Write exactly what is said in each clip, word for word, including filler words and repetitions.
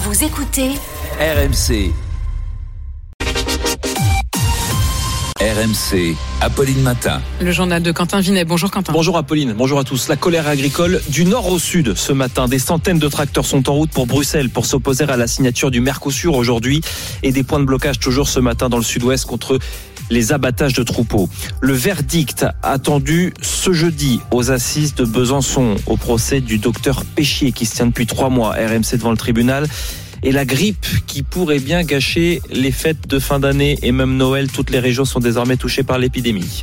Vous écoutez R M C. R M C, Apolline Matin. Le journal de Quentin Vinet. Bonjour Quentin. Bonjour Apolline, bonjour à tous. La colère agricole du nord au sud ce matin. Des centaines de tracteurs sont en route pour Bruxelles pour s'opposer à la signature du Mercosur aujourd'hui. Et des points de blocage toujours ce matin dans le sud-ouest contre les abattages de troupeaux. Le verdict attendu ce jeudi aux assises de Besançon au procès du docteur Péchier qui se tient depuis trois mois. R M C devant le tribunal. Et la grippe qui pourrait bien gâcher les fêtes de fin d'année et même Noël. Toutes les régions sont désormais touchées par l'épidémie.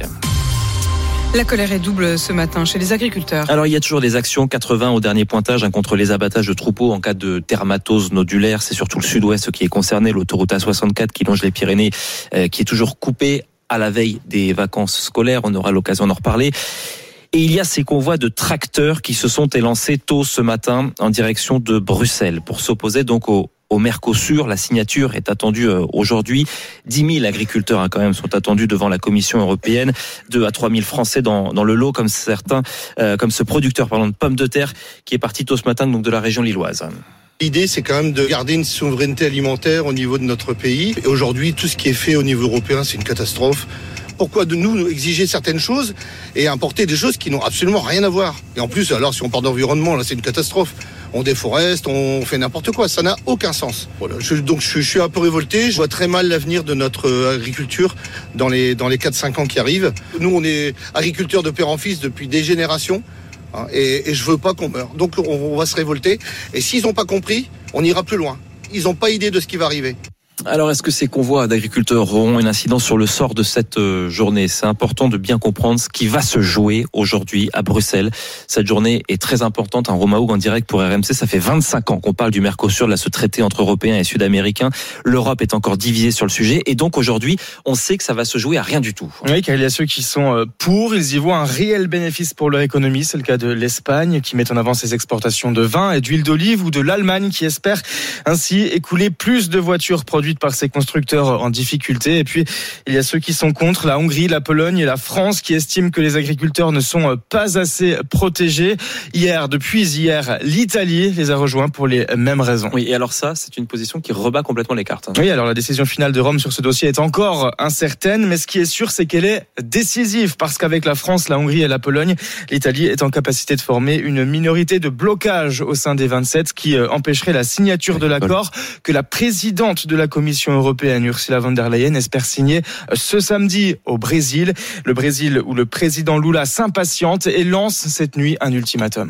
La colère est double ce matin chez les agriculteurs. Alors il y a toujours des actions, quatre-vingts au dernier pointage hein, contre les abattages de troupeaux en cas de dermatose nodulaire. C'est surtout le sud-ouest qui est concerné, l'autoroute A soixante-quatre qui longe les Pyrénées, euh, qui est toujours coupée à la veille des vacances scolaires. On aura l'occasion d'en reparler. Et il y a ces convois de tracteurs qui se sont élancés tôt ce matin en direction de Bruxelles pour s'opposer donc au, au Mercosur. La signature est attendue aujourd'hui. dix mille agriculteurs hein, quand même sont attendus devant la Commission européenne. deux à trois mille Français dans, dans le lot comme certains, euh, comme ce producteur pardon, de pommes de terre qui est parti tôt ce matin donc de la région lilloise. L'idée, c'est quand même de garder une souveraineté alimentaire au niveau de notre pays. Et aujourd'hui, tout ce qui est fait au niveau européen, c'est une catastrophe. Pourquoi de nous exiger certaines choses et importer des choses qui n'ont absolument rien à voir? Et en plus, alors si on parle d'environnement, là c'est une catastrophe. On déforeste, on fait n'importe quoi, ça n'a aucun sens. Voilà. Je, donc je, je suis un peu révolté, je vois très mal l'avenir de notre agriculture dans les, dans les quatre cinq ans qui arrivent. Nous, on est agriculteurs de père en fils depuis des générations hein, et, et je veux pas qu'on meure. Donc on, on va se révolter et s'ils n'ont pas compris, on ira plus loin. Ils n'ont pas idée de ce qui va arriver. Alors, est-ce que ces convois d'agriculteurs auront une incidence sur le sort de cette journée? C'est important de bien comprendre ce qui va se jouer aujourd'hui à Bruxelles. Cette journée est très importante. Un Romaoug en direct pour R M C. Ça fait vingt-cinq ans qu'on parle du Mercosur, là, ce traité entre Européens et Sud-Américains. L'Europe est encore divisée sur le sujet. Et donc, aujourd'hui, on sait que ça va se jouer à rien du tout. Oui, car il y a ceux qui sont pour. Ils y voient un réel bénéfice pour leur économie. C'est le cas de l'Espagne, qui met en avant ses exportations de vin et d'huile d'olive, ou de l'Allemagne, qui espère ainsi écouler plus de voitures produites par ces constructeurs en difficulté. Et puis, il y a ceux qui sont contre, la Hongrie, la Pologne et la France, qui estiment que les agriculteurs ne sont pas assez protégés. Hier, depuis hier, l'Italie les a rejoints pour les mêmes raisons. Oui, et alors ça, c'est une position qui rebat complètement les cartes. Oui, alors la décision finale de Rome sur ce dossier est encore incertaine, mais ce qui est sûr, c'est qu'elle est décisive, parce qu'avec la France, la Hongrie et la Pologne, l'Italie est en capacité de former une minorité de blocage au sein des vingt-sept qui empêcherait la signature de l'accord que la présidente de la Commission européenne, Ursula von der Leyen, espère signer ce samedi au Brésil. Le Brésil où le président Lula s'impatiente et lance cette nuit un ultimatum.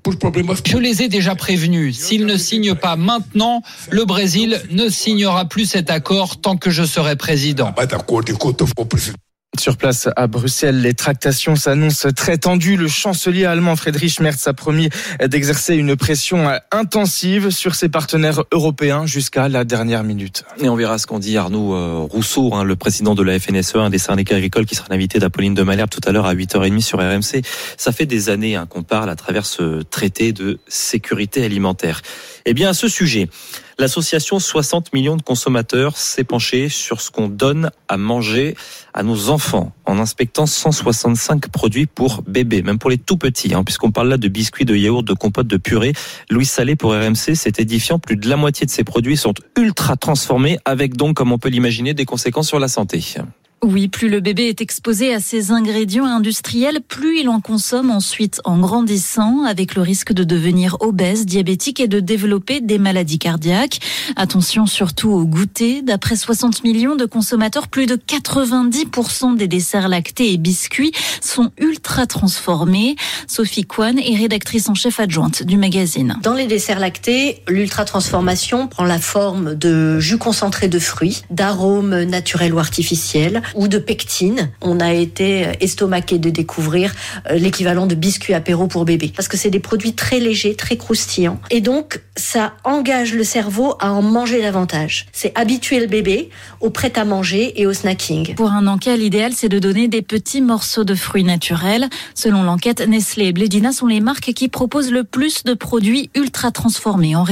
Je les ai déjà prévenus. S'ils ne signent pas maintenant, le Brésil ne signera plus cet accord tant que je serai président. Sur place à Bruxelles, les tractations s'annoncent très tendues. Le chancelier allemand Friedrich Merz a promis d'exercer une pression intensive sur ses partenaires européens jusqu'à la dernière minute. Et on verra ce qu'en dit Arnaud Rousseau, hein, le président de la F N S E, un des syndicats agricoles, qui sera l'invité d'Apolline de Malherbe tout à l'heure à huit heures trente sur R M C. Ça fait des années hein, qu'on parle à travers ce traité de sécurité alimentaire. Eh bien, à ce sujet, l'association soixante millions de consommateurs s'est penchée sur ce qu'on donne à manger à nos enfants en inspectant cent soixante-cinq produits pour bébés, même pour les tout petits, hein, puisqu'on parle là de biscuits, de yaourts, de compotes, de purées. Louis Salé pour R M C, c'est édifiant. Plus de la moitié de ces produits sont ultra transformés, avec donc, comme on peut l'imaginer, des conséquences sur la santé. Oui, plus le bébé est exposé à ces ingrédients industriels, plus il en consomme ensuite en grandissant, avec le risque de devenir obèse, diabétique et de développer des maladies cardiaques. Attention surtout au goûter. D'après soixante millions de consommateurs, plus de quatre-vingt-dix pour cent des desserts lactés et biscuits sont ultra transformés. Sophie Kwan est rédactrice en chef adjointe du magazine. Dans les desserts lactés, l'ultra transformation prend la forme de jus concentré de fruits, d'arômes naturels ou artificiels, ou de pectine. On a été estomaqué de découvrir l'équivalent de biscuits apéro pour bébé. Parce que c'est des produits très légers, très croustillants. Et donc, ça engage le cerveau à en manger davantage. C'est habituer le bébé au prêt-à-manger et au snacking. Pour un encas, l'idéal, c'est de donner des petits morceaux de fruits naturels. Selon l'enquête, Nestlé et Blédina sont les marques qui proposent le plus de produits ultra transformés en rayon.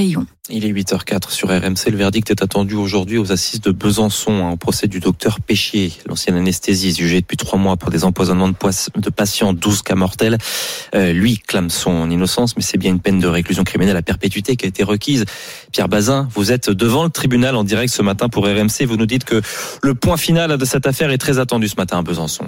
Il est huit heures quatre sur R M C. Le verdict est attendu aujourd'hui aux assises de Besançon, hein, au procès du docteur Péchier, l'ancien anesthésiste jugé depuis trois mois pour des empoisonnements de, poisse, de patients, douze cas mortels. Euh, lui clame son innocence, mais c'est bien une peine de réclusion criminelle à perpétuité qui a été requise. Pierre Bazin, vous êtes devant le tribunal en direct ce matin pour R M C. Vous nous dites que le point final de cette affaire est très attendu ce matin à Besançon.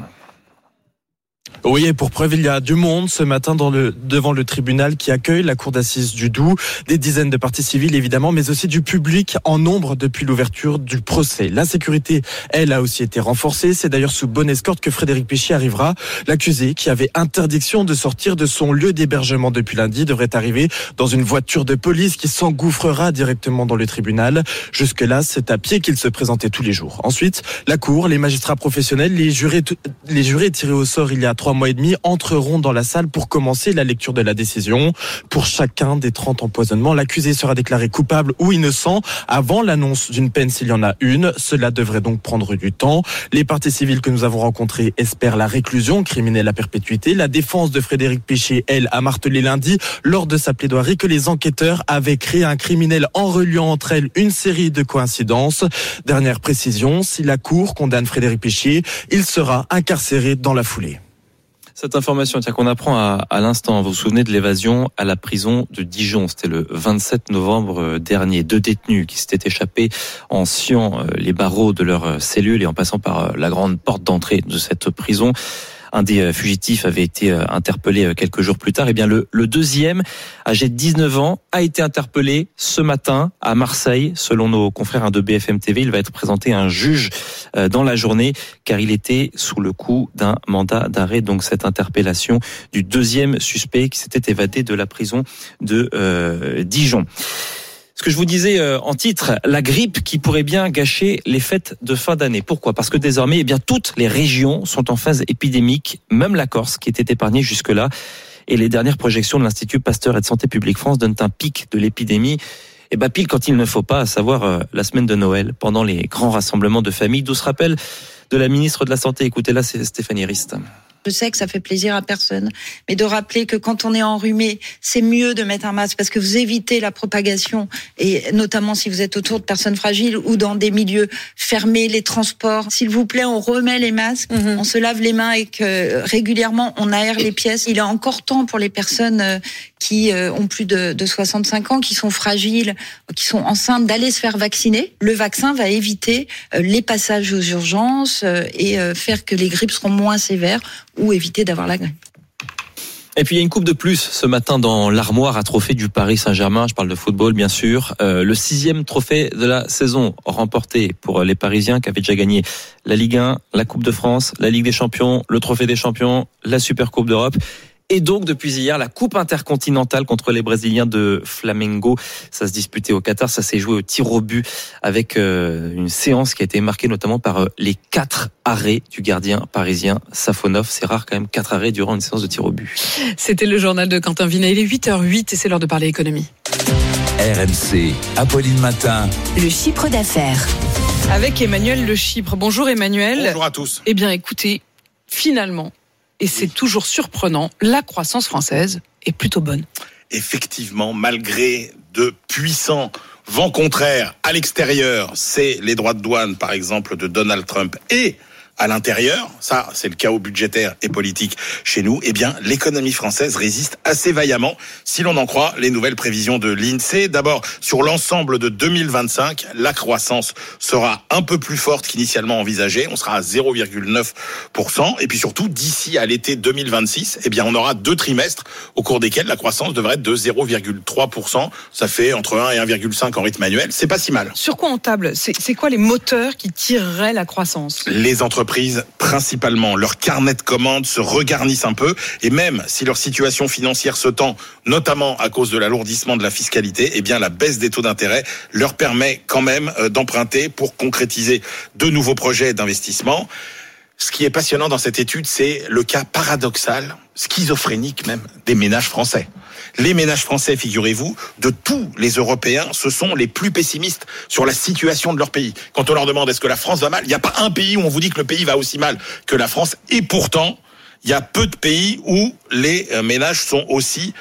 Oui, et pour preuve, il y a du monde ce matin dans le, devant le tribunal qui accueille la cour d'assises du Doubs. Des dizaines de parties civiles, évidemment, mais aussi du public en nombre depuis l'ouverture du procès. La sécurité, elle, a aussi été renforcée. C'est d'ailleurs sous bonne escorte que Frédéric Péchier arrivera. L'accusé, qui avait interdiction de sortir de son lieu d'hébergement depuis lundi, devrait arriver dans une voiture de police qui s'engouffrera directement dans le tribunal. Jusque-là, c'est à pied qu'il se présentait tous les jours. Ensuite, la cour, les magistrats professionnels, les jurés, les jurés tirés au sort il y a trois mois et demi entreront dans la salle pour commencer la lecture de la décision. Pour chacun des trente empoisonnements, l'accusé sera déclaré coupable ou innocent avant l'annonce d'une peine s'il y en a une. Cela devrait donc prendre du temps. Les parties civiles que nous avons rencontrées espèrent la réclusion criminelle à perpétuité. La défense de Frédéric Péchier, elle, a martelé lundi lors de sa plaidoirie que les enquêteurs avaient créé un criminel en reliant entre elles une série de coïncidences. Dernière précision, si la cour condamne Frédéric Péchier, il sera incarcéré dans la foulée. Cette information, tiens, qu'on apprend à, à l'instant, vous vous souvenez de l'évasion à la prison de Dijon. C'était le vingt-sept novembre dernier. Deux détenus qui s'étaient échappés en sciant les barreaux de leur cellule et en passant par la grande porte d'entrée de cette prison. Un des fugitifs avait été interpellé quelques jours plus tard. Et bien le, le deuxième, âgé de dix-neuf ans, a été interpellé ce matin à Marseille. Selon nos confrères de B F M T V, il va être présenté à un juge dans la journée car il était sous le coup d'un mandat d'arrêt. Donc cette interpellation du deuxième suspect qui s'était évadé de la prison de euh, Dijon. Ce que je vous disais en titre, la grippe qui pourrait bien gâcher les fêtes de fin d'année. Pourquoi ? Parce que désormais, eh bien, toutes les régions sont en phase épidémique, même la Corse qui était épargnée jusque-là. Et les dernières projections de l'Institut Pasteur et de Santé publique France donnent un pic de l'épidémie. Et bah pile quand il ne faut pas, à savoir la semaine de Noël, pendant les grands rassemblements de famille. D'où se rappelle de la ministre de la Santé. Écoutez-la, c'est Stéphanie Rist. Je sais que ça fait plaisir à personne, mais de rappeler que quand on est enrhumé, c'est mieux de mettre un masque parce que vous évitez la propagation, et notamment si vous êtes autour de personnes fragiles ou dans des milieux fermés, les transports. S'il vous plaît, on remet les masques, mmh. on se lave les mains et que régulièrement on aère les pièces. Il est encore temps pour les personnes qui ont plus de, de soixante-cinq ans, qui sont fragiles, qui sont enceintes, d'aller se faire vacciner. Le vaccin va éviter les passages aux urgences et faire que les grippes seront moins sévères ou éviter d'avoir la grippe. Et puis il y a une coupe de plus ce matin dans l'armoire à trophées du Paris Saint-Germain. Je parle de football bien sûr. Euh, le sixième trophée de la saison remporté pour les Parisiens qui avaient déjà gagné la Ligue un, la Coupe de France, la Ligue des Champions, le Trophée des Champions, la Super Coupe d'Europe. Et donc, depuis hier, la Coupe intercontinentale contre les Brésiliens de Flamengo. Ça se disputait au Qatar, ça s'est joué au tir au but avec euh, une séance qui a été marquée notamment par euh, les quatre arrêts du gardien parisien Safonov. C'est rare quand même, quatre arrêts durant une séance de tir au but. C'était le journal de Quentin Vinet. Il est huit heures huit et c'est l'heure de parler économie. R M C, Apolline Matin. Le chiffre d'affaires. Avec Emmanuel Le Chypre. Bonjour Emmanuel. Bonjour à tous. Eh bien écoutez, finalement, et c'est toujours surprenant, la croissance française est plutôt bonne. Effectivement, malgré de puissants vents contraires à l'extérieur, c'est les droits de douane, par exemple, de Donald Trump, et à l'intérieur, ça c'est le chaos budgétaire et politique chez nous, eh bien l'économie française résiste assez vaillamment si l'on en croit les nouvelles prévisions de l'INSEE. D'abord, sur l'ensemble de deux mille vingt-cinq, la croissance sera un peu plus forte qu'initialement envisagée, on sera à zéro virgule neuf pour cent, et puis surtout d'ici à l'été deux mille vingt-six, eh bien on aura deux trimestres au cours desquels la croissance devrait être de zéro virgule trois pour cent, ça fait entre un et un virgule cinq en rythme annuel, c'est pas si mal. Sur quoi on table ? C'est, c'est quoi les moteurs qui tireraient la croissance ? Les entreprises principalement, leur carnet de commandes se regarnissent un peu, et même si leur situation financière se tend, notamment à cause de l'alourdissement de la fiscalité, eh bien la baisse des taux d'intérêt leur permet quand même d'emprunter pour concrétiser de nouveaux projets d'investissement. Ce qui est passionnant dans cette étude, c'est le cas paradoxal, schizophrénique même, des ménages français. Les ménages français, figurez-vous, de tous les Européens, ce sont les plus pessimistes sur la situation de leur pays. Quand on leur demande est-ce que la France va mal, il n'y a pas un pays où on vous dit que le pays va aussi mal que la France. Et pourtant, il y a peu de pays où les ménages sont aussi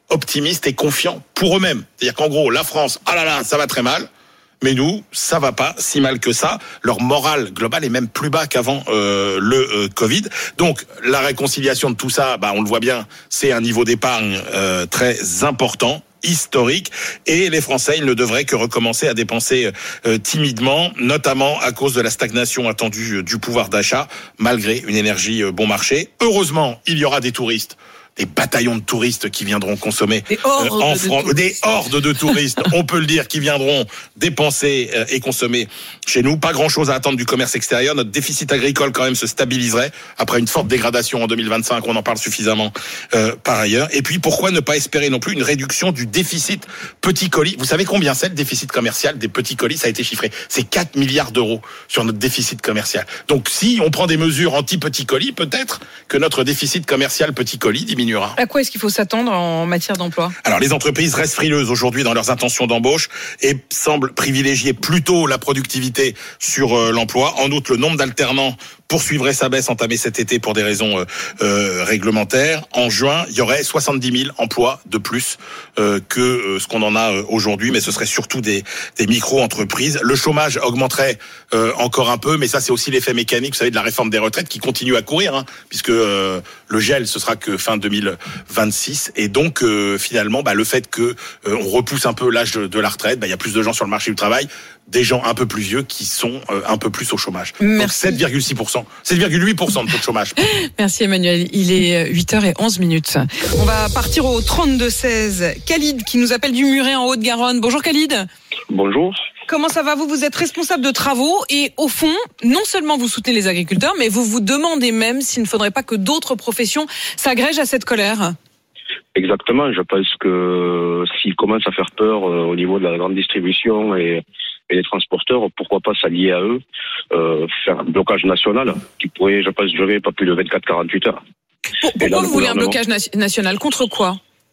optimistes et confiants pour eux-mêmes. C'est-à-dire qu'en gros, la France, ah là là, ça va très mal. Mais nous, ça va pas si mal que ça. Leur morale globale est même plus bas qu'avant euh, le euh, Covid. Donc, la réconciliation de tout ça, bah, on le voit bien, c'est un niveau d'épargne euh, très important, historique, et les Français, ils ne devraient que recommencer à dépenser euh, timidement, notamment à cause de la stagnation attendue du pouvoir d'achat, malgré une énergie euh, bon marché. Heureusement, il y aura des touristes. Des bataillons de touristes qui viendront consommer des hordes, euh, en de France, touristes. des hordes de touristes, on peut le dire, qui viendront dépenser euh, et consommer chez nous. Pas grand-chose à attendre du commerce extérieur. Notre déficit agricole quand même se stabiliserait après une forte dégradation en deux mille vingt-cinq. On en parle suffisamment euh, par ailleurs. Et puis pourquoi ne pas espérer non plus une réduction du déficit petit colis? Vous savez combien c'est le déficit commercial des petits colis? Ça a été chiffré. C'est quatre milliards d'euros sur notre déficit commercial. Donc si on prend des mesures anti-petits colis, peut-être que notre déficit commercial petit colis diminue. À quoi est-ce qu'il faut s'attendre en matière d'emploi? Alors, les entreprises restent frileuses aujourd'hui dans leurs intentions d'embauche et semblent privilégier plutôt la productivité sur euh, l'emploi. En outre, le nombre d'alternants poursuivrait sa baisse entamée cet été pour des raisons euh, euh, réglementaires. En juin, il y aurait soixante-dix mille emplois de plus euh, que euh, ce qu'on en a euh, aujourd'hui, mais ce serait surtout des, des micro-entreprises. Le chômage augmenterait euh, encore un peu, mais ça, c'est aussi l'effet mécanique, vous savez, de la réforme des retraites qui continue à courir, hein, puisque euh, le gel, ce sera que fin deux mille vingt-six. Et donc, euh, finalement, bah, le fait que euh, on repousse un peu l'âge de, de la retraite, bah, il y a plus de gens sur le marché du travail, des gens un peu plus vieux qui sont euh, un peu plus au chômage. Merci. Donc sept virgule six pour cent. sept virgule huit pour cent de taux de chômage. Merci Emmanuel, il est huit heures onze minutes. On va partir au trente-deux seize. Khalid qui nous appelle du Muret en Haute-Garonne. Bonjour Khalid. Bonjour. Comment ça va? Vous, vous êtes responsable de travaux et au fond, non seulement vous soutenez les agriculteurs, mais vous vous demandez même s'il ne faudrait pas que d'autres professions s'agrègent à cette colère. Exactement, je pense que s'ils commencent à faire peur euh, au niveau de la grande distribution et, et les transporteurs, pourquoi pas s'allier à eux, euh, faire un blocage national qui pourrait, je pense, durer pas plus de vingt-quatre à quarante-huit heures. Pour, pourquoi vous voulez un blocage na- national? Contre quoi?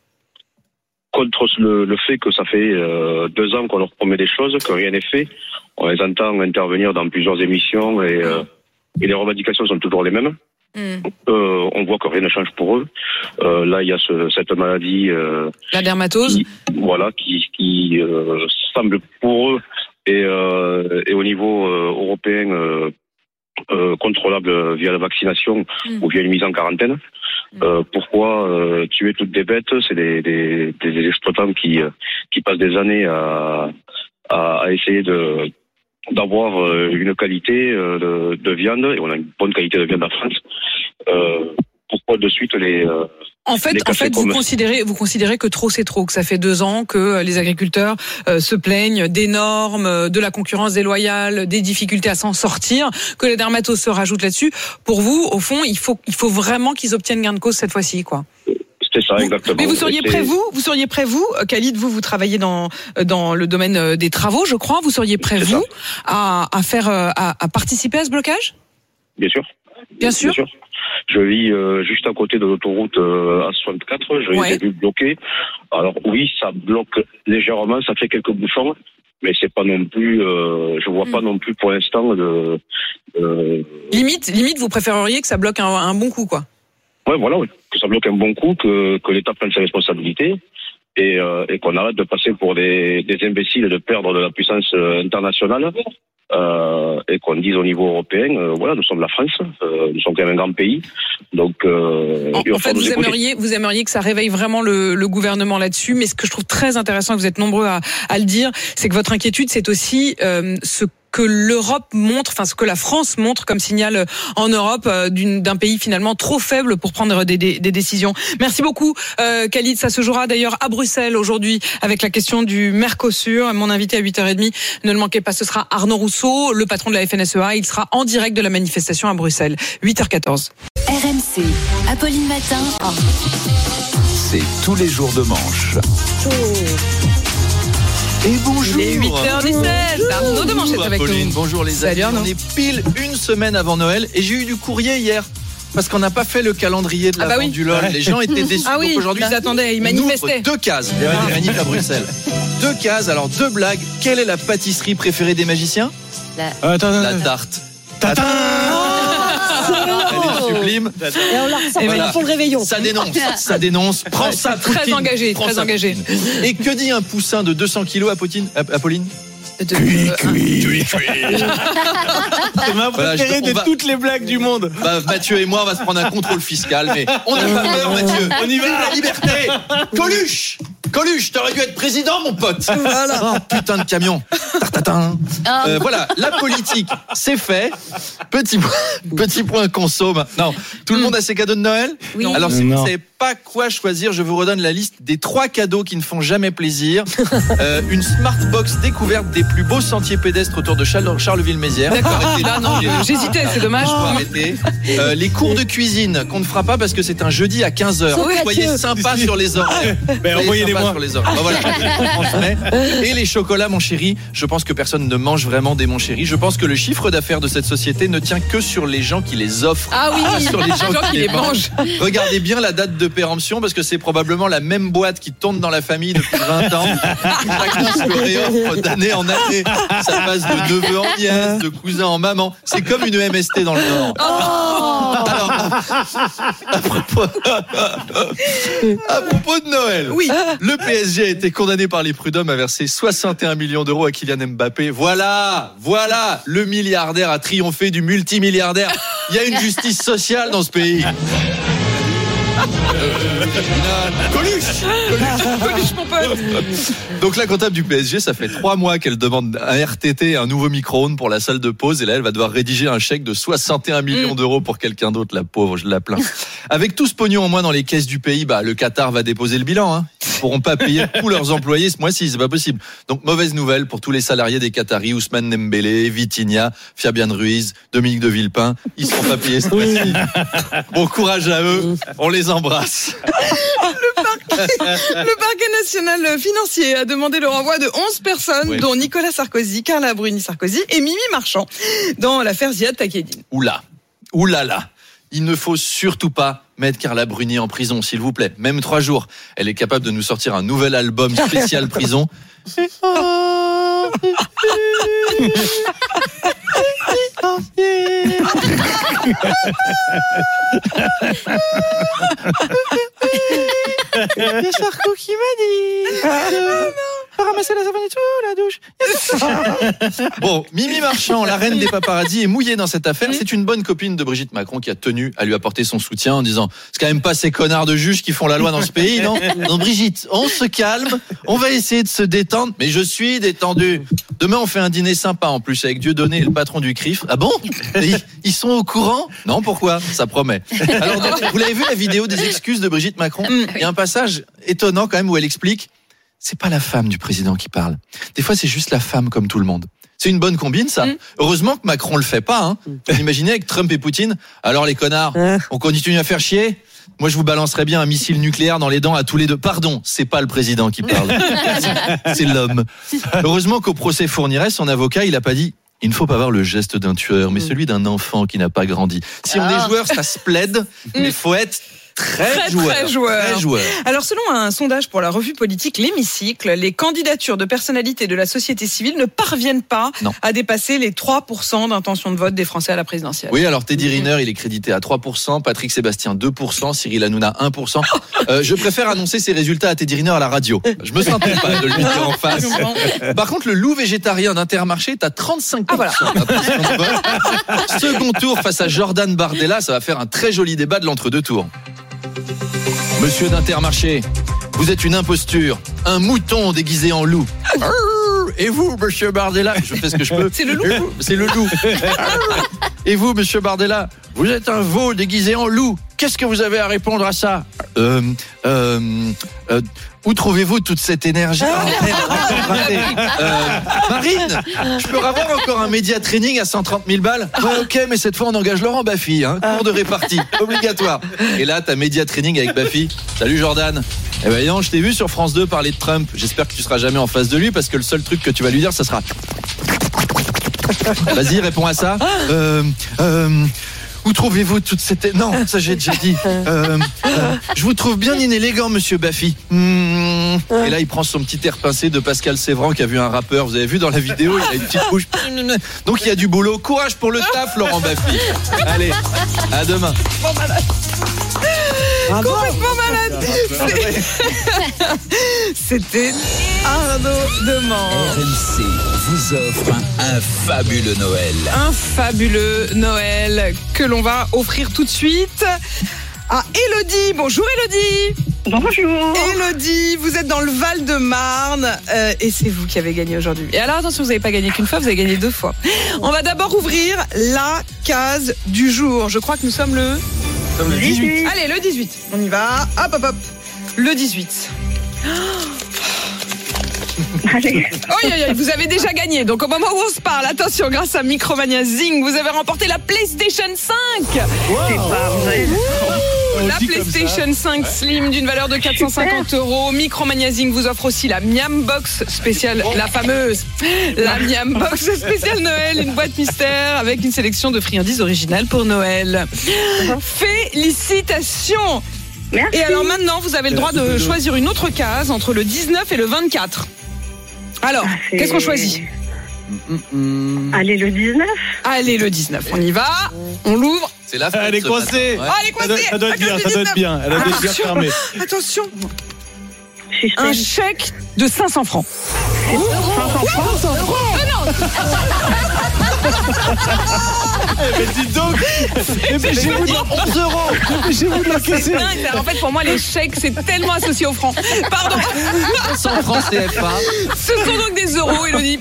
Contre le, le fait que ça fait euh, deux ans qu'on leur promet des choses, que rien n'est fait. On les entend intervenir dans plusieurs émissions et, euh, et les revendications sont toujours les mêmes. Mm. Euh, on voit que rien ne change pour eux. Euh, là, il y a ce, cette maladie. Euh, la dermatose. Qui, voilà, qui, qui euh, semble pour eux et, euh, et au niveau euh, européen euh, euh, contrôlable via la vaccination mm. ou via une mise en quarantaine. Mm. Euh, pourquoi euh, tuer toutes des bêtes? C'est des, des, des exploitants qui, qui passent des années à, à, à essayer de d'avoir euh, une qualité euh, de, de viande, et on a une bonne qualité de viande en France. Euh, pourquoi de suite les euh, En fait, en fait, vous considérez, vous considérez que trop c'est trop, que ça fait deux ans que les agriculteurs euh, se plaignent des normes, de la concurrence déloyale, des difficultés à s'en sortir, que les dermatoses se rajoutent là-dessus. Pour vous, au fond, il faut, il faut vraiment qu'ils obtiennent gain de cause cette fois-ci, quoi. C'est ça, exactement. Mais vous seriez prêt, vous, vous seriez prêt, vous, Khalid, vous, vous travaillez dans dans le domaine des travaux, je crois. Vous seriez prêt, vous, à, à faire, à, à participer à ce blocage? Bien sûr. Bien sûr. Bien sûr. Je vis euh, juste à côté de l'autoroute euh, A soixante-quatre. Je ouais. l'ai vu bloquer. Alors oui, ça bloque légèrement, ça fait quelques bouchons, mais c'est pas non plus. Euh, je vois mmh. pas non plus pour l'instant de. Euh... Limite, limite, vous préféreriez que ça bloque un, un bon coup, quoi. Ouais, voilà, oui. Que ça bloque un bon coup, que, que l'État prenne ses responsabilités et, euh, et qu'on arrête de passer pour des, des imbéciles et de perdre de la puissance euh, internationale euh, et qu'on dise au niveau européen, euh, voilà, nous sommes la France, euh, nous sommes quand même un grand pays, donc. Euh, en, en fait, vous aimeriez, vous aimeriez que ça réveille vraiment le, le gouvernement là-dessus, mais ce que je trouve très intéressant, et vous êtes nombreux à, à le dire, c'est que votre inquiétude, c'est aussi euh, ce que l'Europe montre, enfin ce que la France montre comme signal en Europe euh, d'une, d'un pays finalement trop faible pour prendre des, des, des décisions. Merci beaucoup euh, Khalid, ça se jouera d'ailleurs à Bruxelles aujourd'hui avec la question du Mercosur. Mon invité à huit heures trente, ne le manquez pas, ce sera Arnaud Rousseau, le patron de la F N S E A, il sera en direct de la manifestation à Bruxelles. huit heures quatorze. R M C, Apolline Matin. Oh. C'est tous les jours de manche. Oh. Et bonjour. Il est huit heures dix-sept. Arnaud de Manchette avec Apolline, nous. Bonjour les amis. Salut, on est pile une semaine avant Noël et j'ai eu du courrier hier parce qu'on n'a pas fait le calendrier de la ah bah vente oui. du L O L. Les gens étaient déçus. Ah oui, donc aujourd'hui, ils attendaient, ils manifestaient. Deux cases. Il y avait des manifs à Bruxelles. Deux cases. Alors deux blagues. Quelle est la pâtisserie préférée des magiciens? La, euh, La tarte. Tata. Elle est sublime. Et on la ressort voilà. Pour le réveillon. Ça dénonce, ça dénonce. Prends ça, Poutine. Très engagé, Prends très ça, engagé. Poutine. Et que dit un poussin de deux cents kilos à Poutine, Apolline? De... Cui, cui. Cui, cui. C'est ma préférée voilà, de va... toutes les blagues du monde. Bah, Mathieu et moi, on va se prendre un contrôle fiscal, mais on n'a pas peur, Mathieu. On y va, la liberté. Coluche, Coluche, t'aurais dû être président, mon pote. Voilà. Oh, putain de camion. Tartatin. Euh, voilà, la politique, c'est fait. Petit point, petit point conso maintenant. Tout le monde a ses cadeaux de Noël? Oui. Alors, si vous ne savez pas quoi choisir, je vous redonne la liste des trois cadeaux qui ne font jamais plaisir. Euh, une Smartbox découverte des plus beaux sentiers pédestres autour de Charleville-Mézières. D'accord, là, non, j'hésitais, c'est dommage. Je peux arrêter. Euh, les cours de cuisine qu'on ne fera pas parce que c'est un jeudi à quinze heures. Soyez sympa sur les horaires. Ben, envoyez-les-moi. Sur les horaires. Ben, voilà, je transmets. Et les chocolats, mon chéri, je pense que personne ne mange vraiment des mon chéri. Je pense que le chiffre d'affaires de cette société ne tient que sur les gens qui les offrent. Ah oui, pas sur les gens, gens qui, qui les les mangent. mangent. Regardez bien la date de péremption parce que c'est probablement la même boîte qui tourne dans la famille depuis vingt ans. Chacun se réoffre d'année en année. Ça passe de neveu en nièce, de cousin en maman. C'est comme une M S T dans le Nord. Oh Alors, à propos, à propos de Noël, oui. Le P S G a été condamné par les prud'hommes à verser soixante et un millions d'euros à Kylian Mbappé. Voilà, voilà, le milliardaire a triomphé du multimilliardaire. Il y a une justice sociale dans ce pays. Coluche, Coluche, Coluche, mon pote. Donc la comptable du P S G, ça fait trois mois qu'elle demande un R T T, un nouveau micro-ondes pour la salle de pause, et là elle va devoir rédiger un chèque de soixante et un millions mmh. d'euros pour quelqu'un d'autre, la pauvre, je la plains. Avec tout ce pognon en moins dans les caisses du pays, bah le Qatar va déposer le bilan. Hein. Ils pourront pas payer tous leurs employés ce mois-ci, c'est pas possible. Donc mauvaise nouvelle pour tous les salariés des Qataris, Ousmane Dembélé, Vitinha, Fabian Ruiz, Dominique de Villepin, ils seront pas payés ce mois-ci. Bon courage à eux, on les embrasse. Le parquet, le parquet national financier a demandé le renvoi de onze personnes, oui. dont Nicolas Sarkozy, Carla Bruni-Sarkozy et Mimi Marchand, dans l'affaire Ziad Takieddine. Oula, oulala. Il ne faut surtout pas mettre Carla Bruni en prison, s'il vous plaît. Même trois jours. Elle est capable de nous sortir un nouvel album spécial prison. Il y a Sarko qui m'a dit de ramasser la savane et tout, la douche. Bon, Mimi Marchand, la reine des paparazzis, est mouillée dans cette affaire. C'est une bonne copine de Brigitte Macron qui a tenu à lui apporter son soutien en disant c'est quand même pas ces connards de juges qui font la loi dans ce pays, non? Non, Brigitte, on se calme, on va essayer de se détendre. Mais je suis détendu. Demain, on fait un dîner sympa en plus avec Dieudonné et le patron du C R I F. Ah bon? ils, ils sont au courant? Non, pourquoi? Ça promet. Alors, donc, vous l'avez vu la vidéo des excuses de Brigitte Macron? Il y a un passage étonnant quand même où elle explique c'est pas la femme du président qui parle. Des fois, c'est juste la femme comme tout le monde. C'est une bonne combine, ça. Mm. Heureusement que Macron le fait pas. Hein. Vous imaginez avec Trump et Poutine? Alors les connards, on continue à faire chier? Moi, je vous balancerais bien un missile nucléaire dans les dents à tous les deux. Pardon, c'est pas le président qui parle. C'est l'homme. Heureusement qu'au procès Fourniret, son avocat, il a pas dit il ne faut pas avoir le geste d'un tueur, mais celui d'un enfant qui n'a pas grandi. Si on est joueur, ça se plaide, mais faut être Très, très, joueur, très, joueur. très joueur. Alors, selon un sondage pour la revue politique L'Hémicycle, les candidatures de personnalités de la société civile ne parviennent pas non. à dépasser les trois pour cent d'intention de vote des Français à la présidentielle. Oui, alors Teddy Riner, il est crédité à trois pour cent, Patrick Sébastien deux pour cent, Cyril Hanouna un pour cent. Euh, je préfère annoncer ces résultats à Teddy Riner à la radio. Je me sentais pas de lui dire en face. Par contre, le loup végétarien d'Intermarché est à trente-cinq pour cent. Ah, voilà. Second tour face à Jordan Bardella, ça va faire un très joli débat de l'entre-deux tours. Monsieur d'Intermarché, vous êtes une imposture, un mouton déguisé en loup. Et vous, monsieur Bardella, je fais ce que je peux. C'est le loup. C'est le loup. Et vous, monsieur Bardella, vous êtes un veau déguisé en loup. Qu'est-ce que vous avez à répondre à ça? Euh, euh, euh, où trouvez-vous toute cette énergie? euh, Marine, je peux avoir encore un média training à cent trente mille balles? Ouais, ok, mais cette fois on engage Laurent Baffy, hein, cours de répartie, obligatoire. Et là, t'as média training avec Baffy. Salut Jordan. Eh ben non, je t'ai vu sur France deux parler de Trump. J'espère que tu seras jamais en face de lui parce que le seul truc que tu vas lui dire, ça sera. Vas-y, réponds à ça. Euh, euh, Où trouvez-vous toute cette... Non, ça j'ai déjà dit. Euh, euh, je vous trouve bien inélégant, monsieur Baffy. Mmh, Et là, il prend son petit air pincé de Pascal Sévran qui a vu un rappeur. Vous avez vu dans la vidéo, il a une petite bouche. Donc il y a du boulot. Courage pour le taf, Laurent Baffy. Allez, à demain. Bon, malade. Complètement malade. C'était Arnaud Deman. R M C vous offre un, un fabuleux Noël. Un fabuleux Noël que l'on va offrir tout de suite à Élodie. Bonjour Élodie. Bonjour. Élodie, vous êtes dans le Val-de-Marne euh, et c'est vous qui avez gagné aujourd'hui. Et alors attention, vous n'avez pas gagné qu'une fois, vous avez gagné deux fois. On va d'abord ouvrir la case du jour. Je crois que nous sommes le... Comme le dix-huit. Allez, le dix-huit. On y va. Hop, hop, hop. Le dix-huit. Allez. Oh, vous avez déjà gagné. Donc au moment où on se parle, attention, grâce à Micromania Zing, vous avez remporté la PlayStation cinq. Wow. C'est pas vrai. La PlayStation cinq Slim d'une valeur de quatre cent cinquante euros. Micromania Zing vous offre aussi la Miam Box spéciale, la fameuse, la Miam Box spéciale Noël, une boîte mystère avec une sélection de friandises originales pour Noël. Félicitations. Merci. Et alors maintenant, vous avez le droit de choisir une autre case entre le dix-neuf et le vingt-quatre. Alors, Ah, c'est- qu'est-ce qu'on choisit? Allez, le dix-neuf. Allez, le dix-neuf, on y va, on l'ouvre. C'est la Elle est ce coincée. matin, ouais. Ah, elle est coincée. Ça doit être bien, ça doit être bien. Elle a doit être bien Attention. fermée. Attention, Suspense. un chèque de cinq cents francs. cinq cents francs. Eh ben dis donc. Dépêchez-vous de onze euros. Dépêchez-vous de l'encaisser. Dingue, ça. En fait, pour moi, les chèques, c'est tellement associé aux francs. Pardon. cent francs C F A. Ce sont donc des euros, Élodie.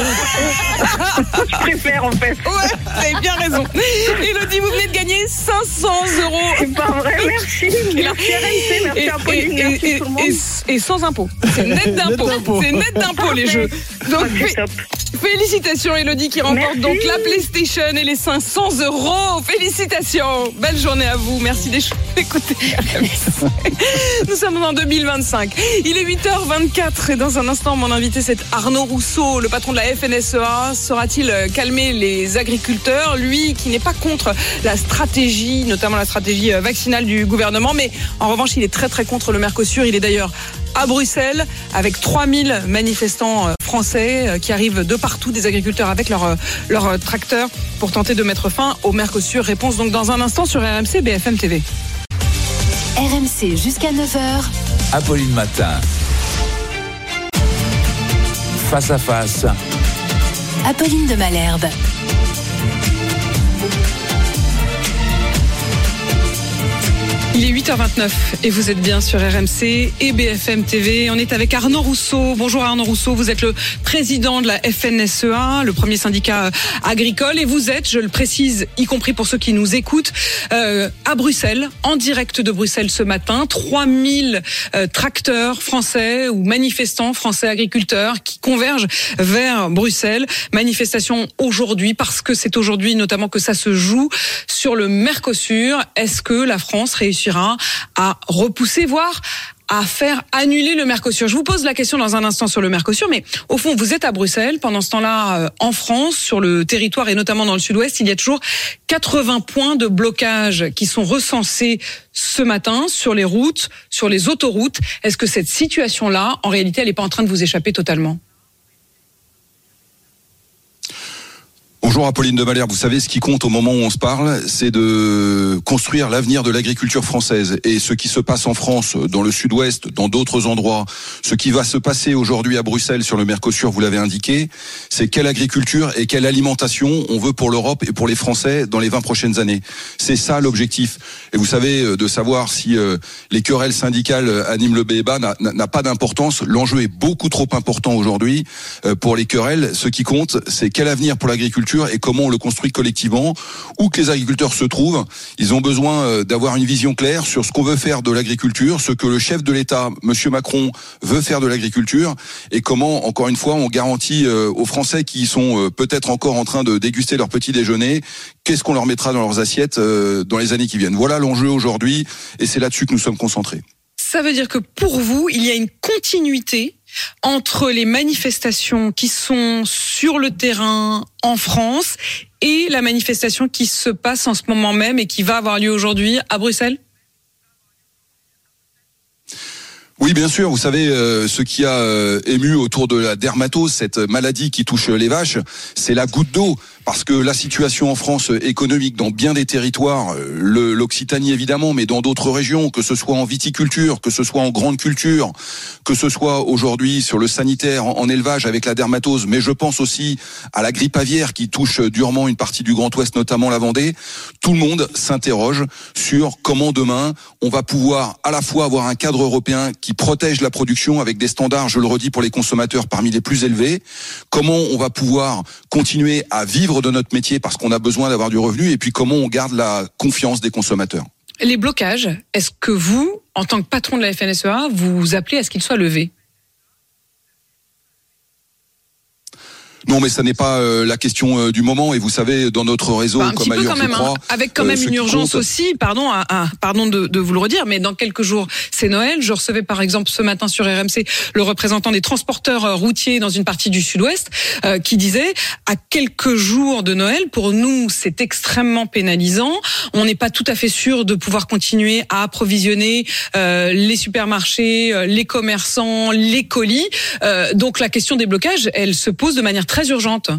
Je préfère, en fait. Ouais, vous avez bien raison. Élodie, vous venez de gagner cinq cents euros. C'est pas vrai, merci. Merci R M C, merci Et, Apolline, et- merci et- tout le monde. et- et sans impôt. C'est net d'impôt. d'impôt. C'est net d'impôt, les jeux. Donc, Ah, c'est fé- top. félicitations, Élodie, qui remporte Merci. donc la PlayStation et les cinq cents euros. Félicitations. Belle journée à vous. Merci d'écouter. Nous sommes en deux mille vingt-cinq. Il est huit heures vingt-quatre et dans un instant, mon invité, c'est Arnaud Rousseau, le patron de la F N S E A. Saura-t-il calmer les agriculteurs? Lui qui n'est pas contre la stratégie, notamment la stratégie vaccinale du gouvernement, mais en revanche, il est très très contre le Mercosur. Il est d'ailleurs à Bruxelles avec trois mille manifestants français qui arrivent de partout, des agriculteurs avec leurs leur tracteurs pour tenter de mettre fin au Mercosur. Réponse donc dans un instant sur R M C B F M T V. R M C jusqu'à neuf heures. Apolline Matin. Face à face. Apolline de Malherbe. Il est huit heures vingt-neuf et vous êtes bien sur R M C et B F M T V. On est avec Arnaud Rousseau. Bonjour Arnaud Rousseau, vous êtes le président de la F N S E A, le premier syndicat agricole, et vous êtes, je le précise, y compris pour ceux qui nous écoutent, euh, à Bruxelles, en direct de Bruxelles ce matin. trois mille euh, tracteurs français ou manifestants français agriculteurs qui convergent vers Bruxelles. Manifestation aujourd'hui parce que c'est aujourd'hui notamment que ça se joue sur le Mercosur. Est-ce que la France réussira à repousser, voire à faire annuler le Mercosur? Je vous pose la question dans un instant sur le Mercosur, mais au fond, vous êtes à Bruxelles. Pendant ce temps-là, euh, en France, sur le territoire et notamment dans le sud-ouest, il y a toujours quatre-vingts points de blocage qui sont recensés ce matin sur les routes, sur les autoroutes. Est-ce que cette situation-là, en réalité, elle n'est pas en train de vous échapper totalement? Bonjour Apolline de Malherbe, vous savez ce qui compte au moment où on se parle, c'est de construire l'avenir de l'agriculture française. Et ce qui se passe en France, dans le sud-ouest, dans d'autres endroits, ce qui va se passer aujourd'hui à Bruxelles sur le Mercosur, vous l'avez indiqué, c'est quelle agriculture et quelle alimentation on veut pour l'Europe et pour les Français dans les vingt prochaines années. C'est ça l'objectif. Et vous savez, de savoir si euh, les querelles syndicales animent le débat n'a, n'a pas d'importance. L'enjeu est beaucoup trop important aujourd'hui euh, pour les querelles. Ce qui compte, c'est quel avenir pour l'agriculture et comment on le construit collectivement. Où que les agriculteurs se trouvent, ils ont besoin d'avoir une vision claire sur ce qu'on veut faire de l'agriculture, ce que le chef de l'État, Monsieur Macron, veut faire de l'agriculture, et comment, encore une fois, on garantit aux Français qui sont peut-être encore en train de déguster leur petit déjeuner, qu'est-ce qu'on leur mettra dans leurs assiettes dans les années qui viennent. Voilà l'enjeu aujourd'hui, et c'est là-dessus que nous sommes concentrés. Ça veut dire que pour vous, il y a une continuité entre les manifestations qui sont sur le terrain en France et la manifestation qui se passe en ce moment même et qui va avoir lieu aujourd'hui à Bruxelles ? Oui, bien sûr. Vous savez, euh, ce qui a euh, ému autour de la dermatose, cette maladie qui touche les vaches, c'est la goutte d'eau. Parce que la situation en France économique dans bien des territoires, le, l'Occitanie évidemment, mais dans d'autres régions, que ce soit en viticulture, que ce soit en grande culture, que ce soit aujourd'hui sur le sanitaire, en, en élevage avec la dermatose, mais je pense aussi à la grippe aviaire qui touche durement une partie du Grand Ouest, notamment la Vendée. Tout le monde s'interroge sur comment demain on va pouvoir à la fois avoir un cadre européen qui protège la production avec des standards, je le redis, pour les consommateurs parmi les plus élevés, comment on va pouvoir continuer à vivre de notre métier parce qu'on a besoin d'avoir du revenu, et puis comment on garde la confiance des consommateurs. Les blocages, est-ce que vous, en tant que patron de la F N S E A, vous appelez à ce qu'ils soient levés ? Non, mais ça n'est pas euh, la question euh, du moment. Et vous savez, dans notre réseau, bah, comme ailleurs, quand même, je crois, hein, avec quand même euh, une urgence compte... aussi. Pardon, à, à, pardon de, de vous le redire, mais dans quelques jours, c'est Noël. Je recevais par exemple ce matin sur R M C le représentant des transporteurs routiers dans une partie du Sud-Ouest euh, qui disait à quelques jours de Noël, pour nous, c'est extrêmement pénalisant. On n'est pas tout à fait sûr de pouvoir continuer à approvisionner euh, les supermarchés, euh, les commerçants, les colis. Euh, donc la question des blocages, elle se pose de manière très urgente.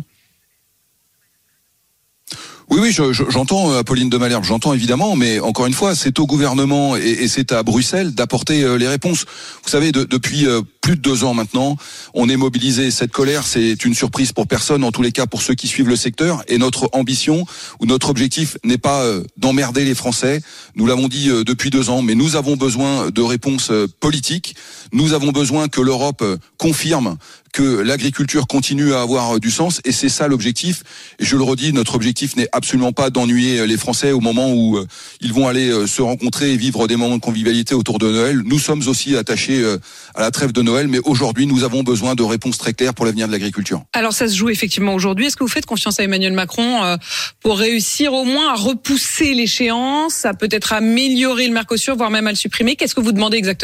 Oui, oui, je, je, j'entends Apolline de Malherbe, j'entends évidemment, mais encore une fois, c'est au gouvernement et, et c'est à Bruxelles d'apporter euh, les réponses. Vous savez, de, depuis euh, plus de deux ans maintenant, on est mobilisé. Cette colère, c'est une surprise pour personne, en tous les cas pour ceux qui suivent le secteur. Et notre ambition ou notre objectif n'est pas euh, d'emmerder les Français. Nous l'avons dit euh, depuis deux ans, mais nous avons besoin de réponses euh, politiques. Nous avons besoin que l'Europe euh, confirme que l'agriculture continue à avoir du sens, et c'est ça l'objectif. Et je le redis, notre objectif n'est absolument pas d'ennuyer les Français au moment où euh, ils vont aller euh, se rencontrer et vivre des moments de convivialité autour de Noël. Nous sommes aussi attachés euh, à la trêve de Noël, mais aujourd'hui, nous avons besoin de réponses très claires pour l'avenir de l'agriculture. Alors ça se joue effectivement aujourd'hui. Est-ce que vous faites confiance à Emmanuel Macron euh, pour réussir au moins à repousser l'échéance, à peut-être améliorer le Mercosur, voire même à le supprimer ? Qu'est-ce que vous demandez exactement ?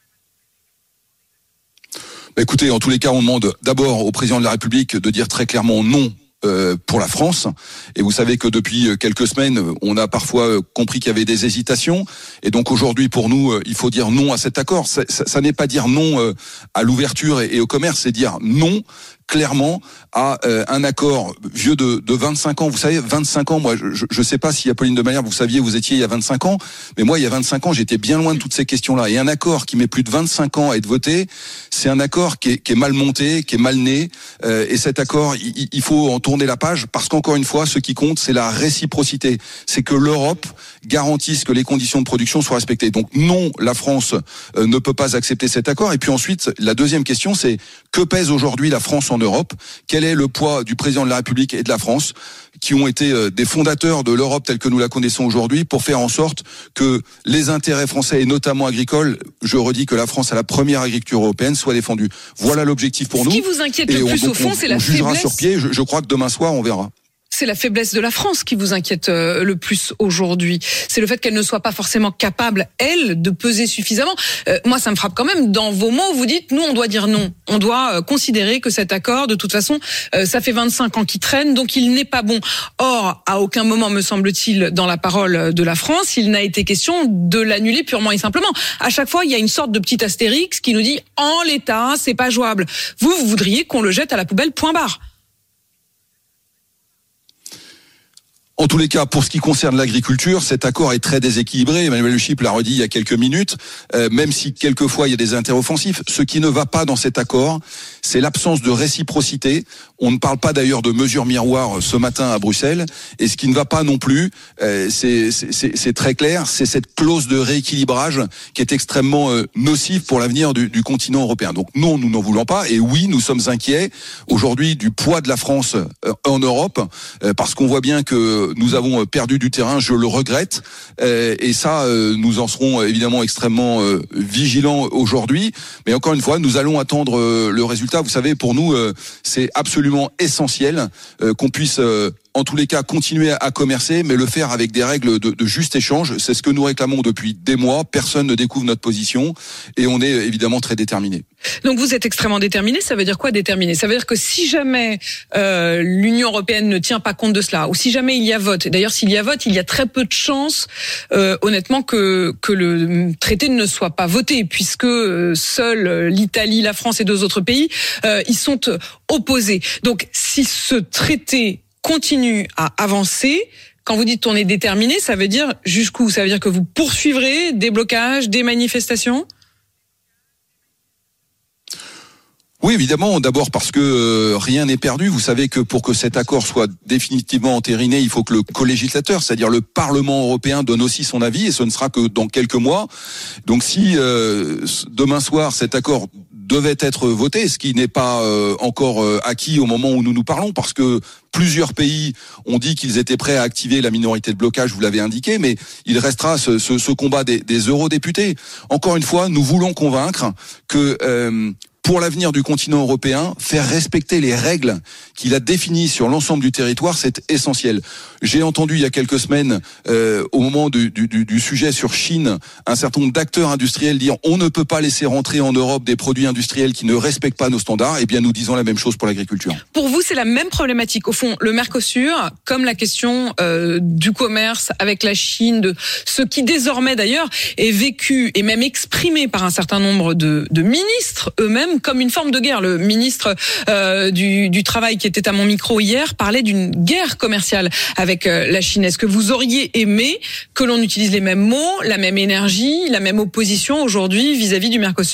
Bah écoutez, en tous les cas, on demande d'abord au président de la République de dire très clairement non euh, pour la France. Et vous savez que depuis quelques semaines, on a parfois compris qu'il y avait des hésitations. Et donc aujourd'hui, pour nous, il faut dire non à cet accord. Ça, ça, ça n'est pas dire non à l'ouverture et, et au commerce, c'est dire non clairement à euh, un accord vieux de, de vingt-cinq ans. Vous savez, vingt-cinq ans, moi, je ne sais pas si Apolline de Malherbe, vous saviez, vous étiez il y a vingt-cinq ans, mais moi, il y a vingt-cinq ans, j'étais bien loin de toutes ces questions-là. Et un accord qui met plus de vingt-cinq ans à être voté, c'est un accord qui est, qui est mal monté, qui est mal né. Euh, et cet accord, il, il faut en tourner la page, parce qu'encore une fois, ce qui compte, c'est la réciprocité. C'est que l'Europe garantisse que les conditions de production soient respectées. Donc non, la France euh, ne peut pas accepter cet accord. Et puis ensuite, la deuxième question, c'est que pèse aujourd'hui la France en Europe? Quel est le poids du président de la République et de la France, qui ont été des fondateurs de l'Europe telle que nous la connaissons aujourd'hui, pour faire en sorte que les intérêts français, et notamment agricoles, je redis que la France a la première agriculture européenne, soient défendus. Voilà l'objectif pour Ce nous. Ce qui vous inquiète et le on, plus donc, au fond, on, c'est la on jugera faiblesse. sur pied. Je, je crois que demain soir, on verra. C'est la faiblesse de la France qui vous inquiète le plus aujourd'hui. C'est le fait qu'elle ne soit pas forcément capable, elle, de peser suffisamment. Euh, moi, ça me frappe quand même. Dans vos mots, vous dites, nous, on doit dire non. On doit euh, considérer que cet accord, de toute façon, euh, ça fait vingt-cinq ans qu'il traîne, donc il n'est pas bon. Or, à aucun moment, me semble-t-il, dans la parole de la France, il n'a été question de l'annuler purement et simplement. À chaque fois, il y a une sorte de petit astérix qui nous dit, en l'état, c'est pas jouable. Vous, vous voudriez qu'on le jette à la poubelle, point barre. En tous les cas, pour ce qui concerne l'agriculture, cet accord est très déséquilibré. Emmanuel Le Chypre l'a redit il y a quelques minutes, euh, même si quelquefois il y a des intérêts offensifs. Ce qui ne va pas dans cet accord, c'est l'absence de réciprocité. On ne parle pas d'ailleurs de mesures miroirs ce matin à Bruxelles. Et ce qui ne va pas non plus, euh, c'est, c'est, c'est très clair, c'est cette clause de rééquilibrage qui est extrêmement euh, nocive pour l'avenir du, du continent européen. Donc non, nous n'en voulons pas. Et oui, nous sommes inquiets aujourd'hui du poids de la France euh, en Europe, euh, parce qu'on voit bien que nous avons perdu du terrain, je le regrette, euh, et ça, euh, nous en serons évidemment extrêmement euh, vigilants aujourd'hui. Mais encore une fois, nous allons attendre euh, le résultat. Vous savez, pour nous, euh, c'est absolument essentiel euh, qu'on puisse euh, en tous les cas, continuer à commercer, mais le faire avec des règles de, de juste échange. C'est ce que nous réclamons depuis des mois. Personne ne découvre notre position et on est évidemment très déterminés. Donc vous êtes extrêmement déterminé. Ça veut dire quoi déterminé? Ça veut dire que si jamais euh, l'Union européenne ne tient pas compte de cela, ou si jamais il y a vote, d'ailleurs s'il y a vote, il y a très peu de chances, euh, honnêtement, que que le traité ne soit pas voté, puisque euh, seuls l'Italie, la France et deux autres pays euh, y sont opposés. Donc si ce traité continue à avancer, quand vous dites on est déterminé, ça veut dire jusqu'où? Ça veut dire que vous poursuivrez des blocages, des manifestations? Oui, évidemment. D'abord parce que euh, rien n'est perdu. Vous savez que pour que cet accord soit définitivement entériné, il faut que le colégislateur, c'est-à-dire le Parlement européen, donne aussi son avis, et ce ne sera que dans quelques mois. Donc si euh, demain soir cet accord devait être voté, ce qui n'est pas euh, encore euh, acquis au moment où nous nous parlons, parce que plusieurs pays ont dit qu'ils étaient prêts à activer la minorité de blocage, vous l'avez indiqué, mais il restera ce, ce, ce combat des, des eurodéputés. Encore une fois, nous voulons convaincre que euh, pour l'avenir du continent européen, faire respecter les règles qu'il a définies sur l'ensemble du territoire, c'est essentiel. J'ai entendu il y a quelques semaines, euh, au moment du, du, du sujet sur Chine, un certain nombre d'acteurs industriels dire on ne peut pas laisser rentrer en Europe des produits industriels qui ne respectent pas nos standards. Eh bien, nous disons la même chose pour l'agriculture. Pour vous, c'est la même problématique. Au fond, le Mercosur, comme la question euh, du commerce avec la Chine, de ce qui désormais d'ailleurs est vécu et même exprimé par un certain nombre de, de ministres eux-mêmes comme une forme de guerre. Le ministre euh, du, du Travail qui était à mon micro hier parlait d'une guerre commerciale avec euh, la Chine. Est-ce que vous auriez aimé que l'on utilise les mêmes mots, la même énergie, la même opposition aujourd'hui vis-à-vis du Mercosur ?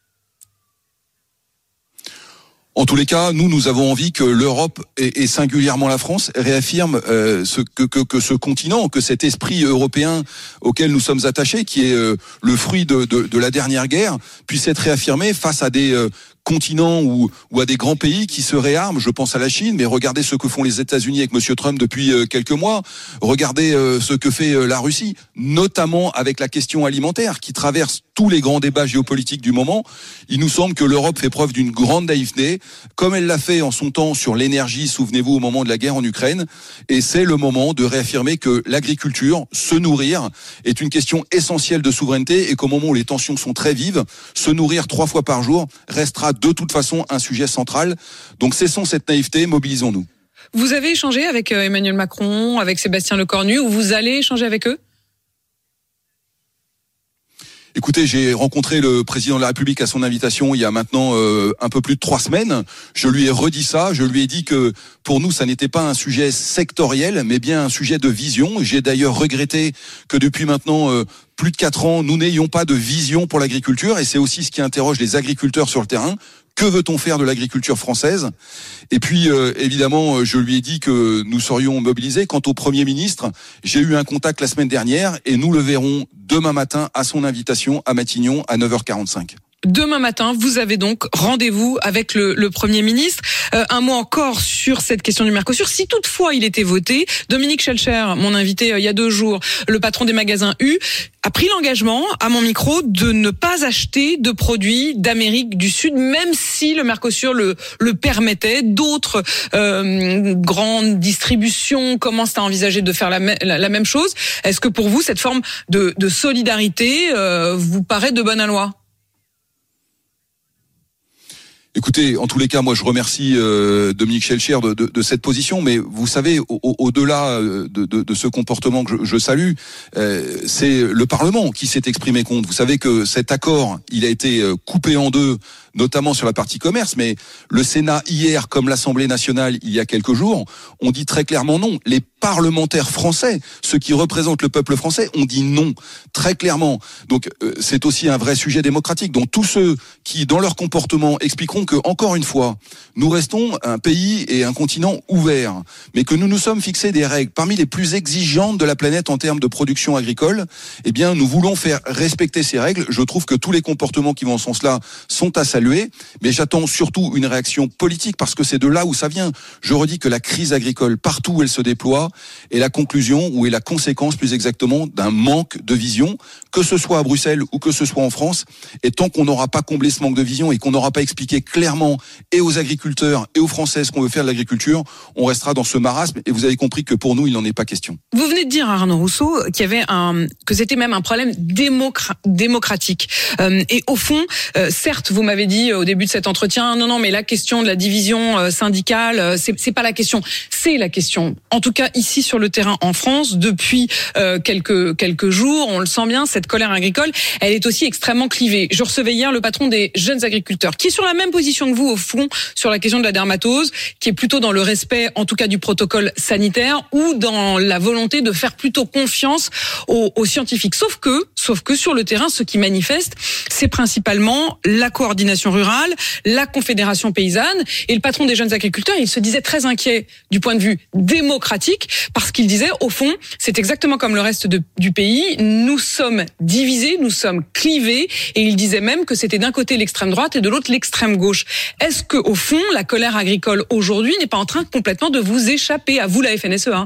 En tous les cas, nous, nous avons envie que l'Europe et, et singulièrement la France réaffirme euh, ce, que, que, que ce continent, que cet esprit européen auquel nous sommes attachés, qui est euh, le fruit de, de, de la dernière guerre, puisse être réaffirmé face à des euh, continents ou, ou à des grands pays qui se réarment. Je pense à la Chine, mais regardez ce que font les États-Unis avec Monsieur Trump depuis euh, quelques mois. Regardez euh, ce que fait euh, la Russie, notamment avec la question alimentaire qui traverse tous les grands débats géopolitiques du moment. Il nous semble que l'Europe fait preuve d'une grande naïveté, comme elle l'a fait en son temps sur l'énergie, souvenez-vous, au moment de la guerre en Ukraine. Et c'est le moment de réaffirmer que l'agriculture, se nourrir, est une question essentielle de souveraineté et qu'au moment où les tensions sont très vives, se nourrir trois fois par jour restera de toute façon un sujet central. Donc cessons cette naïveté, mobilisons-nous. Vous avez échangé avec Emmanuel Macron, avec Sébastien Lecornu, ou vous allez échanger avec eux ? Écoutez, j'ai rencontré le président de la République à son invitation il y a maintenant euh, un peu plus de trois semaines. Je lui ai redit ça. Je lui ai dit que pour nous, ça n'était pas un sujet sectoriel, mais bien un sujet de vision. J'ai d'ailleurs regretté que depuis maintenant euh, plus de quatre ans, nous n'ayons pas de vision pour l'agriculture. Et c'est aussi ce qui interroge les agriculteurs sur le terrain. Que veut-on faire de l'agriculture française ? Et puis, euh, évidemment, je lui ai dit que nous serions mobilisés. Quant au Premier ministre, j'ai eu un contact la semaine dernière et nous le verrons demain matin à son invitation à Matignon à neuf heures quarante-cinq. Demain matin, vous avez donc rendez-vous avec le, le Premier ministre. Euh, un mot encore sur cette question du Mercosur. Si toutefois il était voté, Dominique Schelcher, mon invité euh, il y a deux jours, le patron des magasins U, a pris l'engagement, à mon micro, de ne pas acheter de produits d'Amérique du Sud, même si le Mercosur le, le permettait. D'autres euh, grandes distributions commencent à envisager de faire la, la, la même chose. Est-ce que pour vous, cette forme de, de solidarité euh, vous paraît de bonne aloi ? Écoutez, en tous les cas, moi je remercie euh, Dominique Schelcher de, de, de cette position, mais vous savez, au, au, au-delà de, de, de ce comportement que je, je salue, euh, c'est le Parlement qui s'est exprimé contre. Vous savez que cet accord, il a été coupé en deux, notamment sur la partie commerce, mais le Sénat hier, comme l'Assemblée nationale il y a quelques jours, ont dit très clairement non. Les parlementaires français, ceux qui représentent le peuple français, ont dit non, très clairement. Donc euh, c'est aussi un vrai sujet démocratique. Donc tous ceux qui, dans leur comportement, expliqueront que, encore une fois, nous restons un pays et un continent ouvert, mais que nous nous sommes fixés des règles parmi les plus exigeantes de la planète en termes de production agricole, eh bien nous voulons faire respecter ces règles. Je trouve que tous les comportements qui vont en ce sens-là sont à saluer, mais j'attends surtout une réaction politique parce que c'est de là où ça vient. Je redis que la crise agricole, partout où elle se déploie, est la conclusion ou est la conséquence plus exactement d'un manque de vision, que ce soit à Bruxelles ou que ce soit en France. Et tant qu'on n'aura pas comblé ce manque de vision et qu'on n'aura pas expliqué clairement et aux agriculteurs et aux Français ce qu'on veut faire de l'agriculture, on restera dans ce marasme. Et vous avez compris que pour nous, il n'en est pas question. Vous venez de dire à Arnaud Rousseau qu'il y avait un, que c'était même un problème démocra- démocratique. Euh, et au fond, euh, certes, vous m'avez dit au début de cet entretien, non, non, mais la question de la division euh, syndicale, euh, c'est, c'est pas la question. C'est la question. En tout cas, ici sur le terrain en France, depuis euh, quelques quelques jours, on le sent bien, cette colère agricole, elle est aussi extrêmement clivée. Je recevais hier le patron des jeunes agriculteurs, qui est sur la même position que vous au fond sur la question de la dermatose, qui est plutôt dans le respect, en tout cas, du protocole sanitaire ou dans la volonté de faire plutôt confiance aux, aux scientifiques. Sauf que, sauf que sur le terrain, ce qui manifeste, c'est principalement la coordination rurale, la confédération paysanne, et le patron des jeunes agriculteurs, il se disait très inquiet du point de vue démocratique, parce qu'il disait, au fond, c'est exactement comme le reste de, du pays, nous sommes divisés, nous sommes clivés, et il disait même que c'était d'un côté l'extrême droite et de l'autre l'extrême gauche. Est-ce que, au fond, la colère agricole aujourd'hui n'est pas en train complètement de vous échapper, à vous la F N S E A ?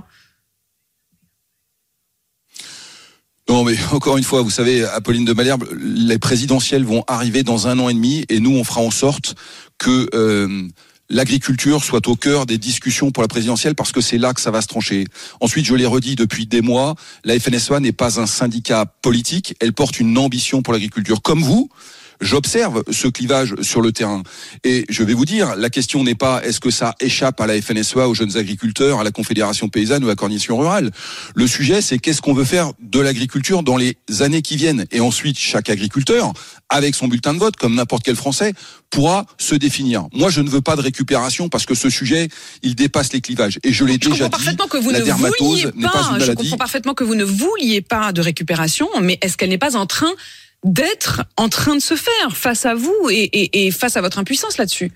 Non, mais encore une fois, vous savez, Apolline de Malherbe, les présidentielles vont arriver dans un an et demi et nous, on fera en sorte que euh, l'agriculture soit au cœur des discussions pour la présidentielle parce que c'est là que ça va se trancher. Ensuite, je l'ai redit depuis des mois, la F N S E A n'est pas un syndicat politique, elle porte une ambition pour l'agriculture. Comme vous, j'observe ce clivage sur le terrain. Et je vais vous dire, la question n'est pas est-ce que ça échappe à la F N S E A, aux jeunes agriculteurs, à la Confédération paysanne ou à la coordination rurale. Le sujet, c'est qu'est-ce qu'on veut faire de l'agriculture dans les années qui viennent. Et ensuite, chaque agriculteur, avec son bulletin de vote, comme n'importe quel Français, pourra se définir. Moi, je ne veux pas de récupération parce que ce sujet, il dépasse les clivages. Et je l'ai je déjà dit, que vous la ne dermatose n'est pas une maladie. Je comprends parfaitement que vous ne vouliez pas de récupération, mais est-ce qu'elle n'est pas en train d'être en train de se faire face à vous et, et, et face à votre impuissance là-dessus?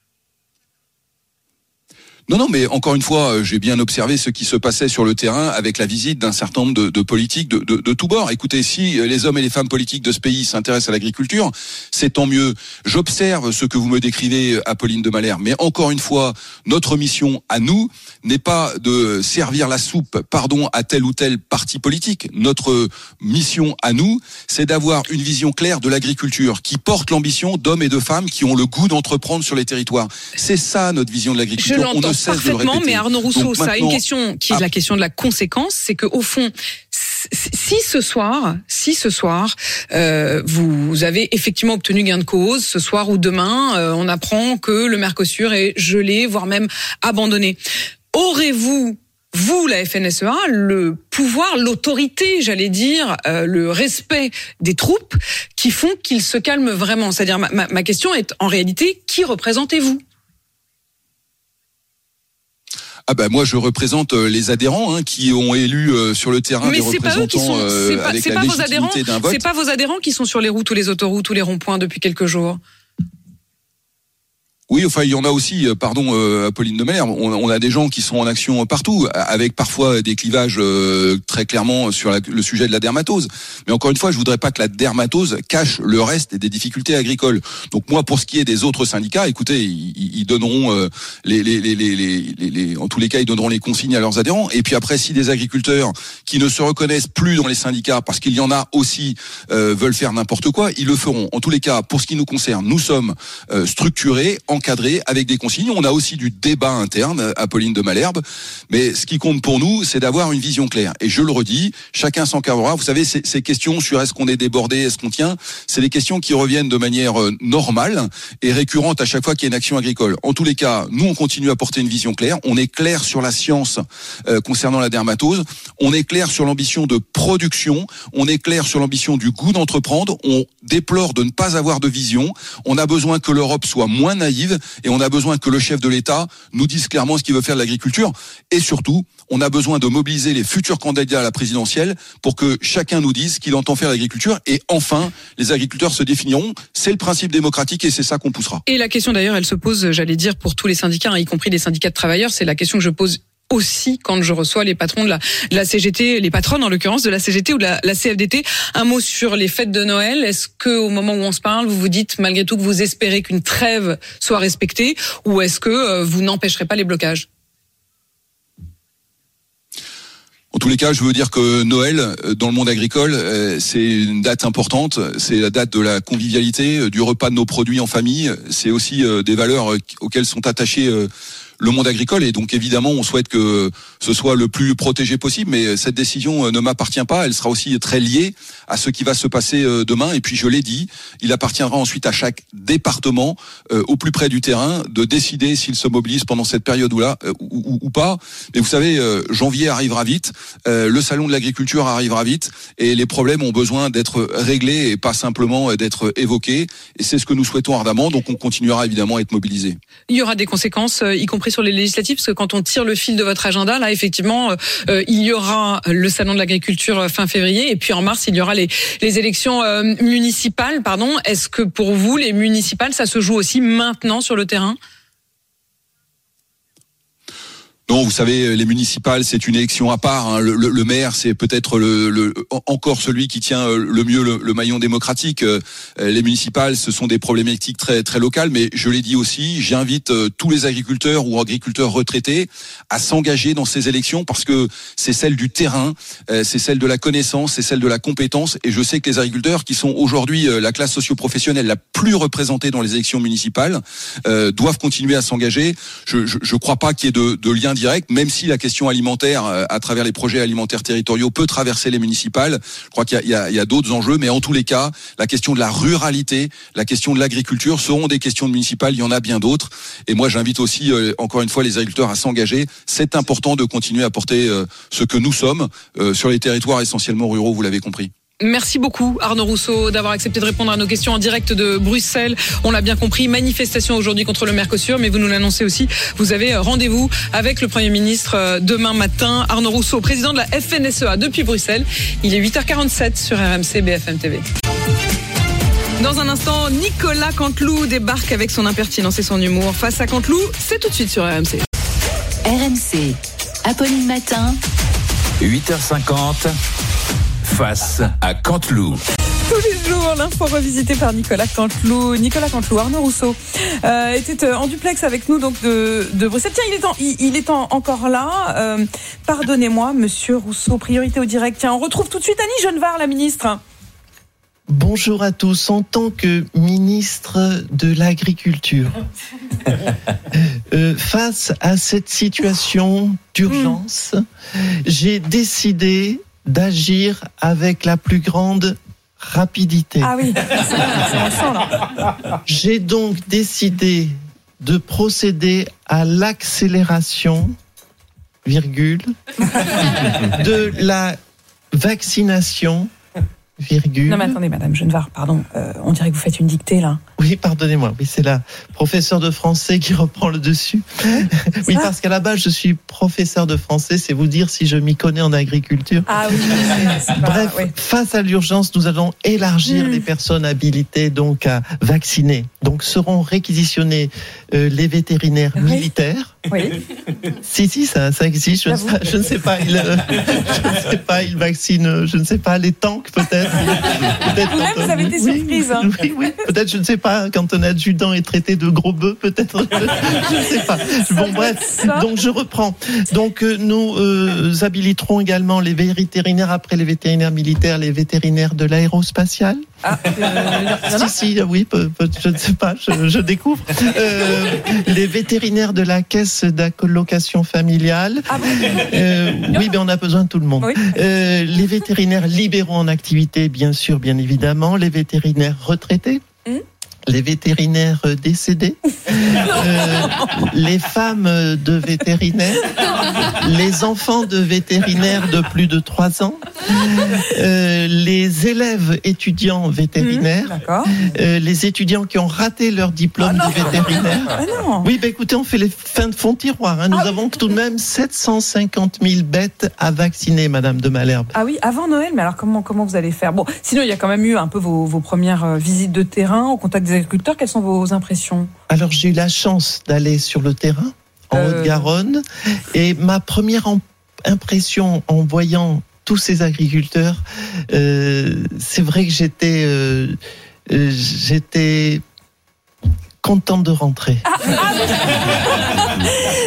Non, non, mais encore une fois, j'ai bien observé ce qui se passait sur le terrain avec la visite d'un certain nombre de, de politiques de, de, de tous bords. Écoutez, si les hommes et les femmes politiques de ce pays s'intéressent à l'agriculture, c'est tant mieux. J'observe ce que vous me décrivez, Apolline de Malherbe, mais encore une fois, notre mission à nous n'est pas de servir la soupe, pardon, à tel ou tel parti politique. Notre mission à nous, c'est d'avoir une vision claire de l'agriculture qui porte l'ambition d'hommes et de femmes qui ont le goût d'entreprendre sur les territoires. C'est ça notre vision de l'agriculture. On ne parfaitement, mais Arnaud Rousseau, Donc, ça a une question qui est ah. la question de la conséquence, c'est que au fond, si ce soir, si ce soir, euh, vous avez effectivement obtenu gain de cause, ce soir ou demain, euh, on apprend que le Mercosur est gelé, voire même abandonné. Aurez-vous, vous, la F N S E A, le pouvoir, l'autorité, j'allais dire, euh, le respect des troupes qui font qu'ils se calment vraiment? C'est-à-dire, ma, ma, ma question est en réalité, qui représentez-vous? Ah ben moi je représente les adhérents hein, qui ont élu euh, sur le terrain mais des représentants sont, euh, pas, avec la légitimité d'un vote. C'est pas vos adhérents qui sont sur les routes ou les autoroutes ou les ronds-points depuis quelques jours. Oui, enfin il y en a aussi, pardon, euh, Apolline de Malherbe, on, on a des gens qui sont en action partout, avec parfois des clivages euh, très clairement sur la, le sujet de la dermatose. Mais encore une fois, je voudrais pas que la dermatose cache le reste des difficultés agricoles. Donc moi, pour ce qui est des autres syndicats, écoutez, ils, ils donneront euh, les, les, les, les, les, les, en tous les cas, ils donneront les consignes à leurs adhérents. Et puis après, si des agriculteurs qui ne se reconnaissent plus dans les syndicats, parce qu'il y en a aussi, euh, veulent faire n'importe quoi, ils le feront. En tous les cas, pour ce qui nous concerne, nous sommes euh, structurés, encadré avec des consignes. On a aussi du débat interne, Apolline de Malherbe, mais ce qui compte pour nous, c'est d'avoir une vision claire. Et je le redis, chacun s'encadrera. Vous savez, ces, ces questions sur est-ce qu'on est débordé, est-ce qu'on tient, c'est des questions qui reviennent de manière normale et récurrente à chaque fois qu'il y a une action agricole. En tous les cas, nous, on continue à porter une vision claire. On est clair sur la science euh, concernant la dermatose. On est clair sur l'ambition de production. On est clair sur l'ambition du goût d'entreprendre. On déplore de ne pas avoir de vision. On a besoin que l'Europe soit moins naïve. Et on a besoin que le chef de l'État nous dise clairement ce qu'il veut faire de l'agriculture. Et surtout, on a besoin de mobiliser les futurs candidats à la présidentielle pour que chacun nous dise ce qu'il entend faire de l'agriculture. Et enfin, les agriculteurs se définiront. C'est le principe démocratique et c'est ça qu'on poussera. Et la question d'ailleurs, elle se pose, j'allais dire, pour tous les syndicats, hein, y compris les syndicats de travailleurs. C'est la question que je pose aussi quand je reçois les patrons de la, de la C G T, les patronnes en l'occurrence de la C G T ou de la, la C F D T. Un mot sur les fêtes de Noël. Est-ce que au moment où on se parle, vous vous dites malgré tout que vous espérez qu'une trêve soit respectée, ou est-ce que euh, vous n'empêcherez pas les blocages? En tous les cas, je veux dire que Noël, dans le monde agricole, c'est une date importante. C'est la date de la convivialité, du repas de nos produits en famille. C'est aussi des valeurs auxquelles sont attachés le monde agricole, et donc évidemment on souhaite que ce soit le plus protégé possible, mais cette décision ne m'appartient pas, elle sera aussi très liée à ce qui va se passer demain, et puis je l'ai dit, il appartiendra ensuite à chaque département, euh, au plus près du terrain, de décider s'il se mobilise pendant cette période ou là, euh, ou, ou, ou pas. Mais vous savez, euh, janvier arrivera vite, euh, le salon de l'agriculture arrivera vite, et les problèmes ont besoin d'être réglés et pas simplement d'être évoqués, et c'est ce que nous souhaitons ardemment, donc on continuera évidemment à être mobilisés. Il y aura des conséquences, y compris sur les législatives, parce que quand on tire le fil de votre agenda, là, effectivement, euh, il y aura le salon de l'agriculture fin février, et puis en mars, il y aura les, les élections euh, municipales, pardon. Est-ce que pour vous, les municipales, ça se joue aussi maintenant sur le terrain ? Non, vous savez, les municipales, c'est une élection à part. Hein. Le, le, le maire, c'est peut-être le, le, encore celui qui tient le mieux le, le maillon démocratique. Les municipales, ce sont des problématiques très très locales, mais je l'ai dit aussi, j'invite tous les agriculteurs ou agriculteurs retraités à s'engager dans ces élections, parce que c'est celle du terrain, c'est celle de la connaissance, c'est celle de la compétence. Et je sais que les agriculteurs, qui sont aujourd'hui la classe socio-professionnelle la plus représentée dans les élections municipales, euh, doivent continuer à s'engager. Je ne crois pas qu'il y ait de, de lien direct, même si la question alimentaire, à travers les projets alimentaires territoriaux, peut traverser les municipales. Je crois qu'il y a, il y a, a d'autres enjeux, mais en tous les cas, la question de la ruralité, la question de l'agriculture seront des questions municipales. Il y en a bien d'autres. Et moi, j'invite aussi, euh, encore une fois, les agriculteurs à s'engager. C'est important de continuer à porter euh, ce que nous sommes euh, sur les territoires essentiellement ruraux, vous l'avez compris. Merci beaucoup Arnaud Rousseau d'avoir accepté de répondre à nos questions en direct de Bruxelles. On l'a bien compris, manifestation aujourd'hui contre le Mercosur, mais vous nous l'annoncez aussi, vous avez rendez-vous avec le Premier ministre demain matin. Arnaud Rousseau, président de la F N S E A depuis Bruxelles. Il est huit heures quarante-sept sur R M C B F M T V. Dans un instant, Nicolas Canteloup débarque avec son impertinence et son humour. Face à Canteloup, c'est tout de suite sur R M C. R M C, Apolline Matin. huit heures cinquante. Face à Canteloup. Tous les jours, l'info revisitée par Nicolas Canteloup. Nicolas Canteloup, Arnaud Rousseau euh, était en duplex avec nous donc de, de Bruxelles. Tiens, il est, en, il, il est en, encore là. Euh, pardonnez-moi, Monsieur Rousseau, priorité au direct. Tiens, on retrouve tout de suite Annie Genevard, la ministre. Bonjour à tous. En tant que ministre de l'Agriculture, euh, face à cette situation d'urgence, mmh. j'ai décidé d'agir avec la plus grande rapidité. Ah oui, c'est intéressant là. J'ai donc décidé de procéder à l'accélération, virgule, de la vaccination, virgule. Non mais attendez, Madame Genevard, pardon, euh, on dirait que vous faites une dictée là. Oui, pardonnez-moi, oui, c'est la professeure de français qui reprend le dessus. Oui, parce qu'à la base, je suis professeur de français, c'est vous dire si je m'y connais en agriculture. Ah oui, c'est pas, bref, oui. Face à l'urgence, nous allons élargir mmh. les personnes habilitées donc à vacciner. Donc seront réquisitionnés euh, les vétérinaires oui. militaires. Oui. Si, si, ça, ça existe. Je, ne sais, je ne sais pas. Il, euh, je ne sais pas. Ils vaccinent. Je ne sais pas les tanks peut-être. peut-être Vous-même, vous avez été oui, surprise. Hein. Oui, oui. Peut-être, je ne sais pas. Quand un adjudant est traité de gros bœuf, peut-être. Je ne sais pas. Bon, bref. Ça. Donc, je reprends. Donc, euh, nous euh, habiliterons également les vétérinaires après les vétérinaires militaires, les vétérinaires de l'aérospatiale. Ah, euh, si, si, oui, peu, peu, je ne sais pas, je, je découvre. Euh, les vétérinaires de la caisse d'allocation familiale. Ah, euh, oui, mais on a besoin de tout le monde. Oui. Euh, les vétérinaires libéraux en activité, bien sûr, bien évidemment. Les vétérinaires retraités. Mmh. Les vétérinaires décédés, euh, les femmes de vétérinaires, les enfants de vétérinaires de plus de trois ans, euh, les élèves étudiants vétérinaires, mmh, euh, les étudiants qui ont raté leur diplôme ah de vétérinaire. Ah non. Oui, bah écoutez, on fait les fins de fond de tiroir. Hein. Nous ah avons oui. tout de même sept cent cinquante mille bêtes à vacciner, Madame de Malherbe. Ah oui, avant Noël, mais alors comment, comment vous allez faire ? Bon, sinon il y a quand même eu un peu vos, vos premières visites de terrain au contact des agriculteurs. Quelles sont vos impressions ? Alors, j'ai eu la chance d'aller sur le terrain, en euh... Haute-Garonne, et ma première en- impression en voyant tous ces agriculteurs, euh, c'est vrai que j'étais, euh, euh, j'étais contente de rentrer. Ah, ah,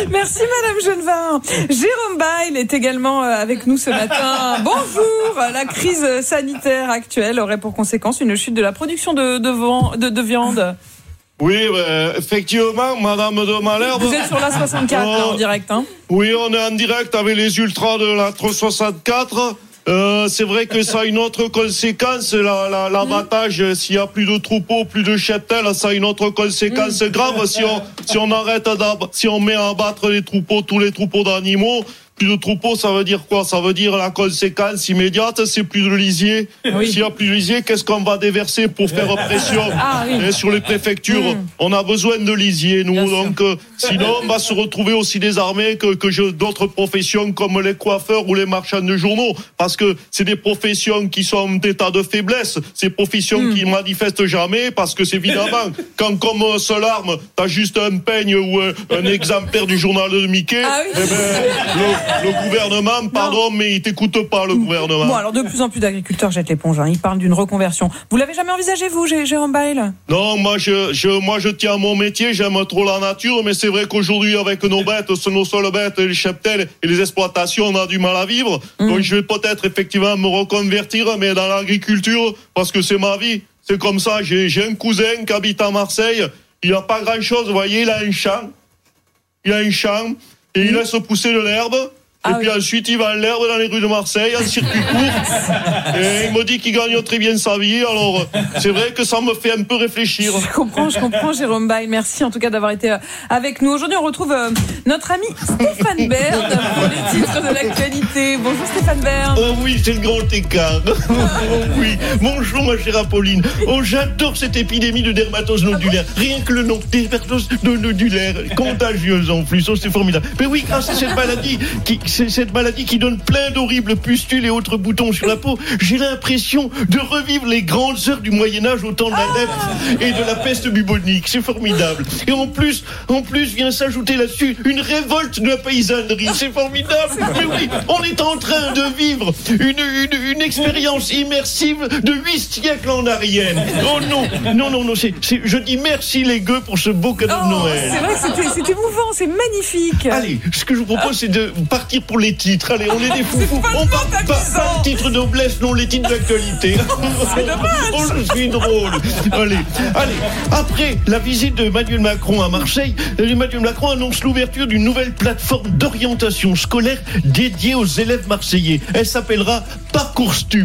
Merci Madame Genevin. Jérôme Bail est également avec nous ce matin. Bonjour. La crise sanitaire actuelle aurait pour conséquence une chute de la production de, de, vent, de, de viande. Oui, euh, effectivement, Madame de Malherbe. Vous êtes sur la soixante-quatre euh, là, en direct, hein? Oui, on est en direct avec les ultras de la soixante-quatre. Euh, c'est vrai que ça a une autre conséquence, la, la, l'abattage, mmh. s'il y a plus de troupeaux, plus de cheptels, ça a une autre conséquence mmh. grave. Si on, si on arrête d'abattre, si on met à abattre les troupeaux, tous les troupeaux d'animaux, plus de troupeaux, ça veut dire quoi? Ça veut dire la conséquence immédiate, c'est plus de lisier. Oui. S'il y a plus de lisier, qu'est-ce qu'on va déverser pour faire pression ah, oui. Et sur les préfectures? Mmh. On a besoin de lisier, nous. Bien donc, euh, sinon, on va se retrouver aussi désarmés que, que je, d'autres professions comme les coiffeurs ou les marchands de journaux. Parce que c'est des professions qui sont en état de faiblesse. Ces professions mmh. qui ne manifestent jamais parce que c'est évidemment, quand comme seule arme, t'as juste un peigne ou un, un exemplaire du journal de Mickey, ah, oui. eh ben, le, Le gouvernement, pardon, non. mais il t'écoute pas, le gouvernement. Bon, alors de plus en plus d'agriculteurs jettent l'éponge. Hein. Ils parlent d'une reconversion. Vous l'avez jamais envisagé, vous, Jérôme Bail? Non, moi je, je, moi je tiens à mon métier. J'aime trop la nature, mais c'est vrai qu'aujourd'hui, avec nos bêtes, nos seules bêtes, les cheptels et les exploitations, on a du mal à vivre. Mmh. Donc je vais peut-être effectivement me reconvertir, mais dans l'agriculture, parce que c'est ma vie. C'est comme ça. J'ai, j'ai un cousin qui habite à Marseille. Il n'a pas grand-chose, vous voyez. Il a un champ. Il a un champ et mmh. il laisse pousser de l'herbe. Et ah puis oui. ensuite, il va en l'herbe dans les rues de Marseille, en circuit court. Et il me dit qu'il gagne très bien sa vie. Alors, c'est vrai que ça me fait un peu réfléchir. Je comprends, je comprends, Jérôme Bail. Merci en tout cas d'avoir été avec nous. Aujourd'hui, on retrouve notre ami Stéphane Bern pour les titres de l'actualité. Bonjour Stéphane Bern. Oh oui, c'est le grand écart. Oh oui. Bonjour ma chère Apolline. Oh, j'adore cette épidémie de dermatose nodulaire. Rien que le nom, dermatose nodulaire, contagieuse en plus. Oh, c'est formidable. Mais oui, grâce à cette maladie qui c'est cette maladie qui donne plein d'horribles pustules et autres boutons sur la peau. J'ai l'impression de revivre les grandes heures du Moyen-Âge au temps de la lèpre et de la peste bubonique. C'est formidable. Et en plus, en plus vient s'ajouter là-dessus une révolte de la paysannerie. C'est formidable. Mais oui, on est en train de vivre une, une, une expérience immersive de huit siècles en arrière. Oh non, non, non, non, c'est, c'est, je dis merci les gueux pour ce beau cadeau oh, de Noël. C'est vrai, c'était, c'était émouvant, c'est magnifique. Allez, ce que je vous propose, c'est de partir pour les titres. Allez, on est des foufous. On part pas, pas le titre de noblesse, non les titres d'actualité. C'est dommage. Oh, je suis drôle. Allez, allez. Après la visite de Emmanuel Macron à Marseille, Emmanuel Macron annonce l'ouverture d'une nouvelle plateforme d'orientation scolaire dédiée aux élèves marseillais. Elle s'appellera Parcoursup.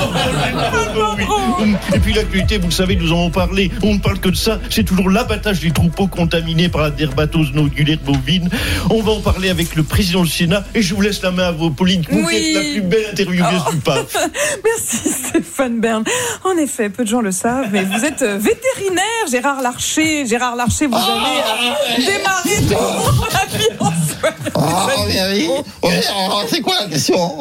Et puis l'actualité, vous le savez, nous en avons parlé. On ne parle que de ça. C'est toujours l'abattage des troupeaux contaminés par la dermatose nodulaire bovine. On va en parler avec le président du Sénat. Et je vous laisse la main à vos Pauline. Vous oui. êtes la plus belle intervieweuse oh. du pape. Merci Stéphane Bern. En effet, peu de gens le savent, mais vous êtes vétérinaire, Gérard Larcher. Gérard Larcher, vous oh, avez euh, démarré oh. la vie en soi. Oh, oui, oui. Oui, alors, c'est quoi la question?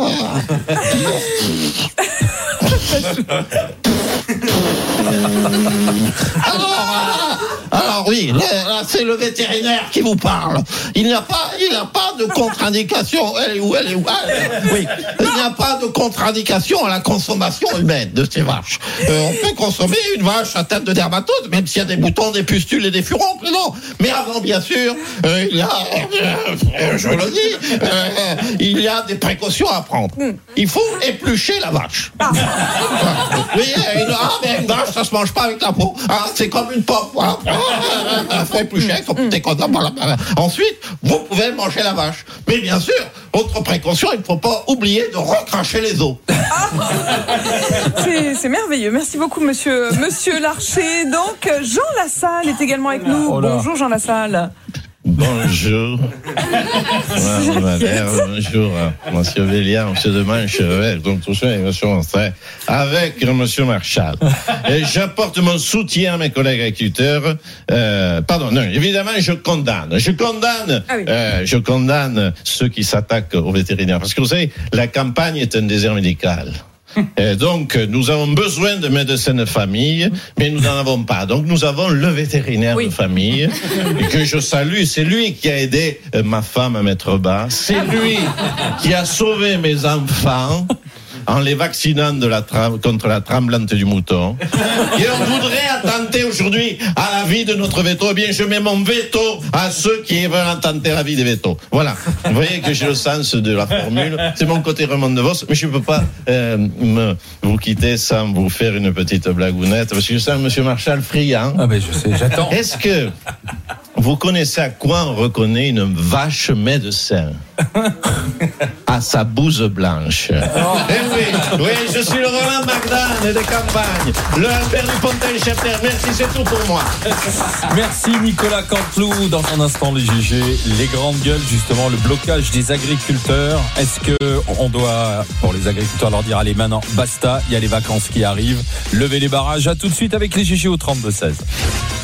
alors, alors oui, là, c'est le vétérinaire qui vous parle. Il n'y a pas, il n'y a pas de contre-indication. Elle est où, elle est où elle, oui, il n'y a pas de contre-indication à la consommation humaine de ces vaches. Euh, on peut consommer une vache atteinte de dermatose, même s'il y a des boutons, des pustules et des furoncles, non. Mais avant, bien sûr, euh, il y a, euh, je le dis, euh, il y a des précautions à prendre. Il faut éplucher la vache. Ah. Oui, une, ah, mais une vache, ça se mange pas avec la peau. Ah, c'est comme une pomme. Voilà. Il faut éplucher avec son petit condom. Ensuite, vous pouvez manger la vache. Mais bien sûr, autre précaution, il ne faut pas oublier de recracher les os. Ah. C'est, c'est merveilleux. Merci beaucoup, monsieur, monsieur Larcher. Donc, Jean Lassalle est également avec nous. Oh bonjour, Jean Lassalle. Bonjour. Bonjour, monsieur Véliard, monsieur de Manchevel, donc tout ça, monsieur avec monsieur Marchal. Et j'apporte mon soutien à mes collègues agriculteurs. Euh, pardon, non, évidemment, je condamne. Je condamne, ah oui. euh, je condamne ceux qui s'attaquent aux vétérinaires. Parce que vous savez, la campagne est un désert médical. Et donc, nous avons besoin de médecins de famille, mais nous n'en avons pas. Donc, nous avons le vétérinaire oui. de famille, que je salue. C'est lui qui a aidé ma femme à mettre bas. C'est lui qui a sauvé mes enfants. en les vaccinant de la tra- contre la tremblante du mouton. Et on voudrait attenter aujourd'hui à la vie de notre veto. Eh bien, je mets mon veto à ceux qui veulent attenter à la vie des vétos. Voilà. Vous voyez que j'ai le sens de la formule. C'est mon côté Raymond DeVos, mais je ne peux pas euh, me, vous quitter sans vous faire une petite blagounette, parce que je sens Monsieur Marchal friand. Ah ben je sais, j'attends. Est-ce que vous connaissez à quoi on reconnaît une vache médecin? À sa bouse blanche. Oh. Eh oui, oui, je suis le Roland McDan de campagne, le Albert Dupontel-Chapter. Merci, c'est tout pour moi. Merci Nicolas Canteloup. Dans un instant, les G G, les grandes gueules, justement, le blocage des agriculteurs. Est-ce que on doit, pour les agriculteurs, leur dire allez maintenant, basta, il y a les vacances qui arrivent, levez les barrages. À tout de suite avec les G G au trente-deux seize.